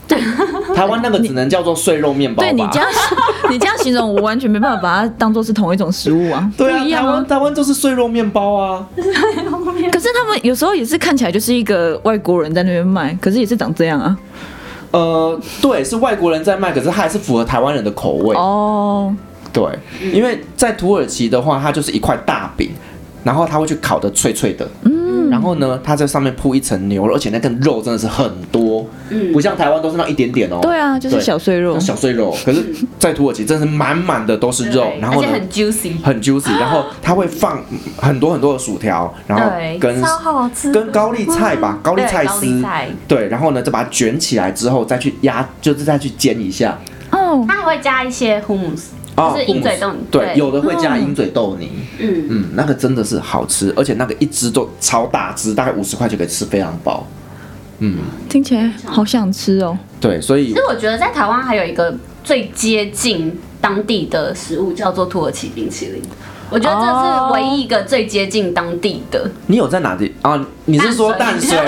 Speaker 3: 对，
Speaker 2: 台湾那个只能叫做碎肉面包吧。
Speaker 3: 对你这样，你这样形容，我完全没办法把它当做是同一种食物啊。
Speaker 2: 对啊，
Speaker 3: 不一样啊
Speaker 2: 台湾台湾就是碎肉面包啊。
Speaker 3: 可是他们有时候也是看起来就是一个外国人在那边卖，可是也是长这样啊。
Speaker 2: 呃，对，是外国人在卖，可是它还是符合台湾人的口味。
Speaker 3: 哦，
Speaker 2: 对，因为在土耳其的话，它就是一块大饼，然后它会去烤的脆脆的。嗯，然后呢，它在上面铺一层牛肉，而且那个肉真的是很多，嗯，不像台湾都是那一点点哦。
Speaker 3: 对啊，就是小碎肉，
Speaker 2: 小碎肉。可是，在土耳其真的是满满的都是肉，然后呢，
Speaker 4: 而且很 juicy，
Speaker 2: 很 juicy， 然后它会放很多很多的薯条，然后跟
Speaker 4: 超好吃，
Speaker 2: 跟高丽菜吧，高丽菜丝，对，然后呢，再把它卷起来之后，再去压，就是再去煎一下。
Speaker 3: 哦，
Speaker 4: 它还会加一些 hummus。就是鹰嘴豆泥，
Speaker 2: 对，有的会加鹰嘴豆泥，嗯嗯，那个真的是好吃，而且那个一只都超大只，大概五十块就可以吃非常饱，嗯，
Speaker 3: 听起来好想吃哦。
Speaker 2: 对，所以
Speaker 4: 其实我觉得在台湾还有一个最接近当地的食物叫做土耳其冰淇淋，我觉得这是唯一一个最接近当地的。
Speaker 2: 你有在哪里啊？你是说淡水？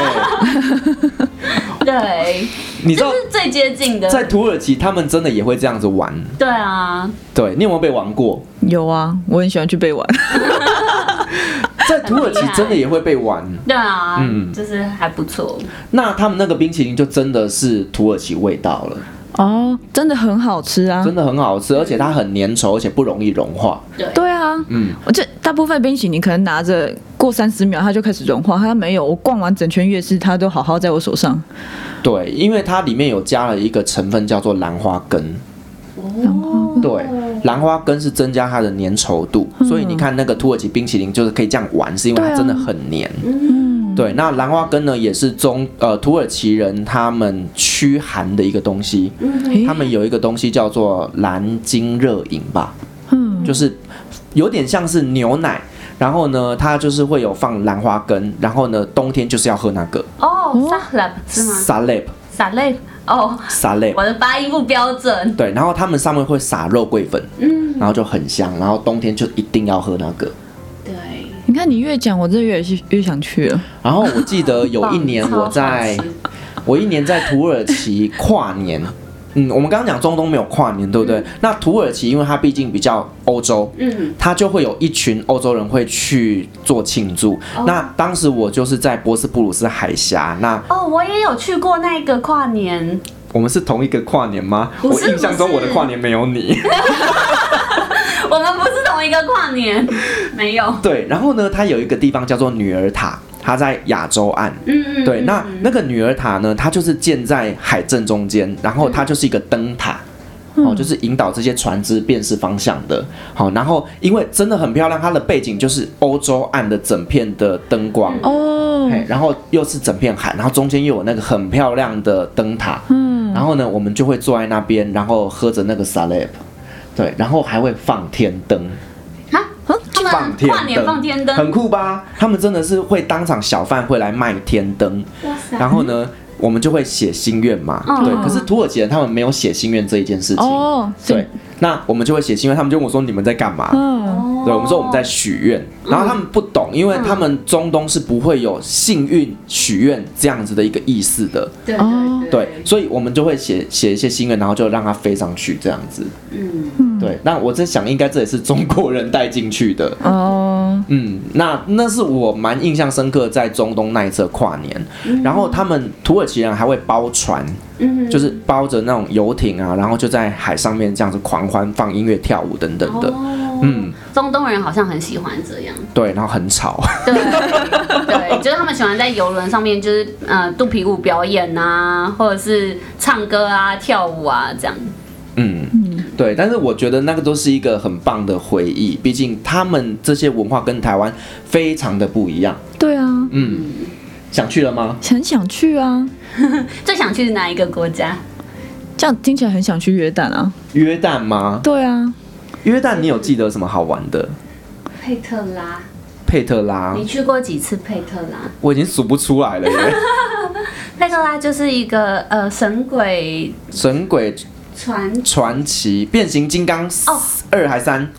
Speaker 4: 对，
Speaker 2: 你知道
Speaker 4: 就是最接近的，
Speaker 2: 在土耳其他们真的也会这样子玩。
Speaker 4: 对啊，
Speaker 2: 对，你有没有被玩过？
Speaker 3: 有啊，我很喜欢去被玩。
Speaker 2: 在土耳其真的也会被玩。
Speaker 4: 对啊，嗯，就是还不错。
Speaker 2: 那他们那个冰淇淋就真的是土耳其味道了。
Speaker 3: 哦，真的很好吃啊！
Speaker 2: 真的很好吃，而且它很粘稠，而且不容易融化。
Speaker 4: 对
Speaker 3: 对啊，嗯，我这大部分冰淇淋可能拿着过三十秒它就开始融化，它没有，我逛完整圈夜市它都好好在我手上。
Speaker 2: 对，因为它里面有加了一个成分叫做兰花根。
Speaker 3: 哦，
Speaker 2: 对，兰花根是增加它的粘稠度，嗯、所以你看那个土耳其冰淇淋就是可以这样玩，是因为它真的很黏。嗯。对，那兰花根呢，也是中呃土耳其人他们驱寒的一个东西。嗯、他们有一个东西叫做蓝金热饮吧，嗯，就是有点像是牛奶，然后呢，它就是会有放兰花根，然后呢，冬天就是要喝那个。
Speaker 4: 哦 ，salep 是吗
Speaker 2: ？salep。salep。
Speaker 4: 哦
Speaker 2: salep。
Speaker 4: 我的发音不标准。
Speaker 2: 对，然后他们上面会撒肉桂粉，嗯，然后就很香，然后冬天就一定要喝那个。
Speaker 4: 对。
Speaker 3: 你看，你越讲，我真的越越想去了。
Speaker 2: 然后我记得有一年我在，我一年在土耳其跨年。嗯，我们刚刚讲中东没有跨年，对不对？嗯、那土耳其因为它毕竟比较欧洲，嗯，它就会有一群欧洲人会去做庆祝。哦、那当时我就是在波斯普鲁斯海峡。那
Speaker 4: 哦，我也有去过那个跨年。
Speaker 2: 我们是同一个跨年吗？我印象中我的跨年没有你。
Speaker 4: 我们不是同一个跨年，没有。
Speaker 2: 对，然后呢，它有一个地方叫做女儿塔，它在亚洲岸。嗯对，那那个女儿塔呢，它就是建在海正中间，然后它就是一个灯塔。嗯、哦，就是引导这些船只辨识方向的。好、哦，然后因为真的很漂亮，它的背景就是欧洲岸的整片的灯光哦，然后又是整片海，然后中间又有那个很漂亮的灯塔。嗯，然后呢，我们就会坐在那边，然后喝着那个 salep。对，然后还会放天灯
Speaker 4: 啊，放天跨年放天灯，
Speaker 2: 很酷吧？他们真的是会当场小贩会来卖天灯，然后呢，我们就会写心愿嘛。哦、对，可是土耳其人他们没有写心愿这一件事情。哦，对，那我们就会写心愿，他们就问我说你们在干嘛？哦，对，我们说我们在许愿，然后他们不懂，因为他们中东是不会有幸运许愿这样子的一个意思的。
Speaker 4: 对对对，
Speaker 2: 对，所以我们就会写写一些心愿，然后就让它飞上去这样子。嗯，对，那我在想，应该这也是中国人带进去的。哦，嗯，那那是我蛮印象深刻，在中东那一侧跨年，嗯、然后他们土耳其人还会包船。嗯，就是包着那种游艇啊，然后就在海上面这样子狂欢、放音乐、跳舞等等的。哦、
Speaker 4: 嗯，中东人好像很喜欢这样。
Speaker 2: 对，然后很吵。
Speaker 4: 对对，就是他们喜欢在游轮上面，就是呃肚皮舞表演啊，或者是唱歌啊、跳舞啊这样。
Speaker 2: 嗯嗯，对，但是我觉得那个都是一个很棒的回忆，毕竟他们这些文化跟台湾非常的不一样。
Speaker 3: 对啊，
Speaker 2: 嗯。想去了吗？
Speaker 3: 很想去啊！
Speaker 4: 最想去哪一个国家？
Speaker 3: 这样听起来很想去约旦啊！
Speaker 2: 约旦吗？
Speaker 3: 对啊，
Speaker 2: 约旦你有记得什么好玩的？
Speaker 4: 佩特拉。
Speaker 2: 佩特拉，
Speaker 4: 你去过几次佩特拉？
Speaker 2: 我已经数不出来了耶。
Speaker 4: 佩特拉就是一个呃神鬼
Speaker 2: 神鬼
Speaker 4: 传
Speaker 2: 传奇变形金刚二还三。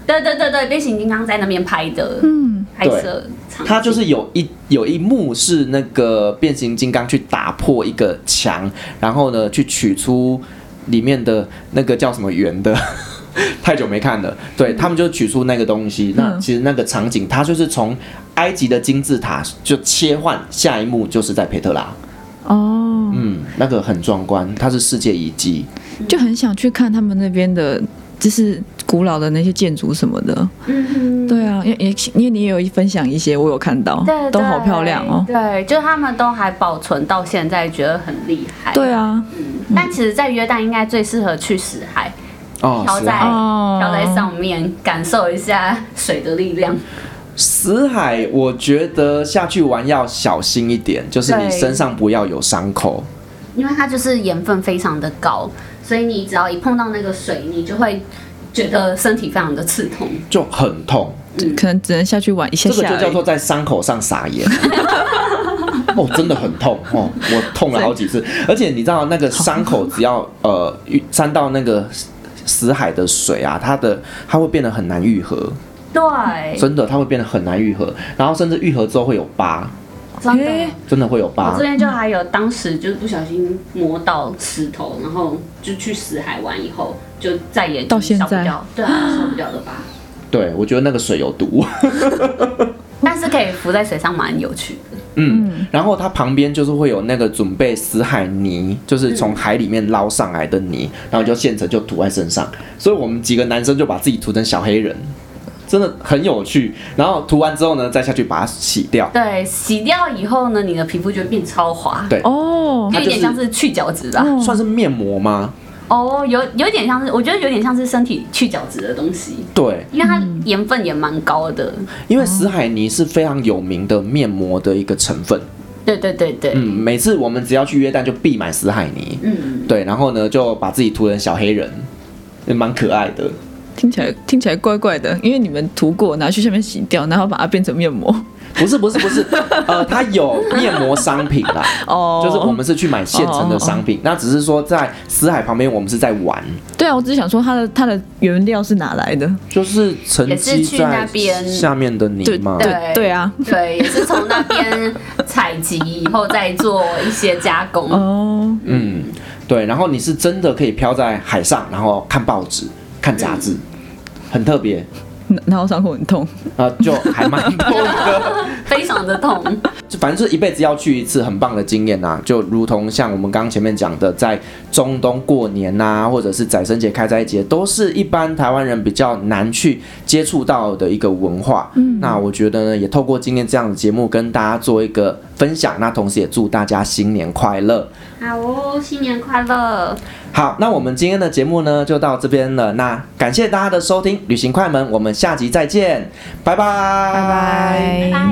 Speaker 4: 对对对对，变形金刚在那边拍的，嗯，拍摄场景。
Speaker 2: 它就是有一有一幕是那个变形金刚去打破一个墙，然后呢去取出里面的那个叫什么圆的。太久没看了，对他们就取出那个东西。那其实那个场景，它就是从埃及的金字塔就切换，下一幕就是在佩特拉。
Speaker 3: 哦，
Speaker 2: 嗯，那个很壮观，它是世界遗迹，
Speaker 3: 就很想去看他们那边的，就是古老的那些建筑什么的。嗯，对啊，因为因为你也有分享一些，我有看到，
Speaker 4: 对，
Speaker 3: 都好漂亮哦。
Speaker 4: 对，就他们都还保存到现在，觉得很厉害。
Speaker 3: 对啊，
Speaker 4: 嗯，但其实，在约旦应该最适合去死海。
Speaker 2: 哦，
Speaker 4: 漂在漂在上面，感受一下水的力量。
Speaker 2: 死海，我觉得下去玩要小心一点，就是你身上不要有伤口，
Speaker 4: 因为它就是盐分非常的高，所以你只要一碰到那个水，你就会觉得身体非常的刺痛，
Speaker 2: 就很痛。
Speaker 3: 嗯，可能只能下去玩一下下。
Speaker 2: 这个就叫做在伤口上撒盐。哦，真的很痛哦，我痛了好几次，而且你知道那个伤口只要呃沾到那个死海的水啊，它的它会变得很难愈合。
Speaker 4: 对，
Speaker 2: 真的它会变得很难愈合，然后甚至愈合之后会有疤。
Speaker 4: 真的，
Speaker 2: 真的会有疤。
Speaker 4: 我这边就还有当时就是不小心磨到石头，然后就去死海玩以后，就再也
Speaker 3: 到现在
Speaker 4: 对啊，受不了的疤。
Speaker 2: 对，我觉得那个水有毒。
Speaker 4: 但是可以浮在水上蛮有趣的。
Speaker 2: 嗯，然后它旁边就是会有那个准备死海泥，就是从海里面捞上来的泥，然后就现成就涂在身上，所以我们几个男生就把自己涂成小黑人，真的很有趣。然后涂完之后呢，再下去把它洗掉。
Speaker 4: 对，洗掉以后呢，你的皮肤就会变超滑。
Speaker 2: 对，
Speaker 3: 哦，
Speaker 4: 有点像是去角质吧？
Speaker 2: 算是面膜吗？
Speaker 4: 哦，有有点像是，我觉得有点像是身体去角质的东西。
Speaker 2: 对，
Speaker 4: 因为它盐分也蛮高的。
Speaker 2: 因为死海泥是非常有名的面膜的一个成分。
Speaker 4: 对对对对。
Speaker 2: 嗯，每次我们只要去约旦就必买死海泥。嗯，对，然后呢就把自己涂成小黑人，也蛮可爱的。
Speaker 3: 听起来听起来怪怪的，因为你们涂过，拿去下面洗掉，然后把它变成面膜。
Speaker 2: 不是不是不是，呃，它有面膜商品啦，哦，就是我们是去买现成的商品，哦哦哦，那只是说在死海旁边，我们是在玩。
Speaker 3: 对啊，我只是想说它的它的原料是哪来的？
Speaker 2: 就是沉积在下面的泥嘛。
Speaker 3: 对对对啊，
Speaker 4: 对，也是从那边采集以后再做一些加工。哦，
Speaker 2: 嗯，对，然后你是真的可以漂在海上，然后看报纸、看杂志，嗯，很特别。
Speaker 3: 然后伤口很痛
Speaker 2: 啊，呃，就还蛮痛的，
Speaker 4: 非常的痛。
Speaker 2: 就反正就是一辈子要去一次很棒的经验呐，就如同像我们刚刚前面讲的，在中东过年呐，啊，或者是宰生节、开斋节，都是一般台湾人比较难去接触到的一个文化。嗯，那我觉得呢，也透过今天这样的节目跟大家做一个分享，那同时也祝大家新年快乐。
Speaker 4: 好哦，新年快乐。
Speaker 2: 好，那我们今天的节目呢就到这边了。那感谢大家的收听，旅行快门，我们下集再见，拜拜，
Speaker 3: 拜拜，
Speaker 4: 拜拜。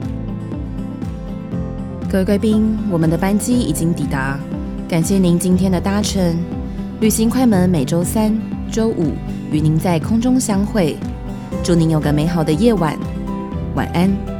Speaker 1: 各位贵宾，我们的班机已经抵达，感谢您今天的搭乘。旅行快门每周三、周五与您在空中相会，祝您有个美好的夜晚，晚安。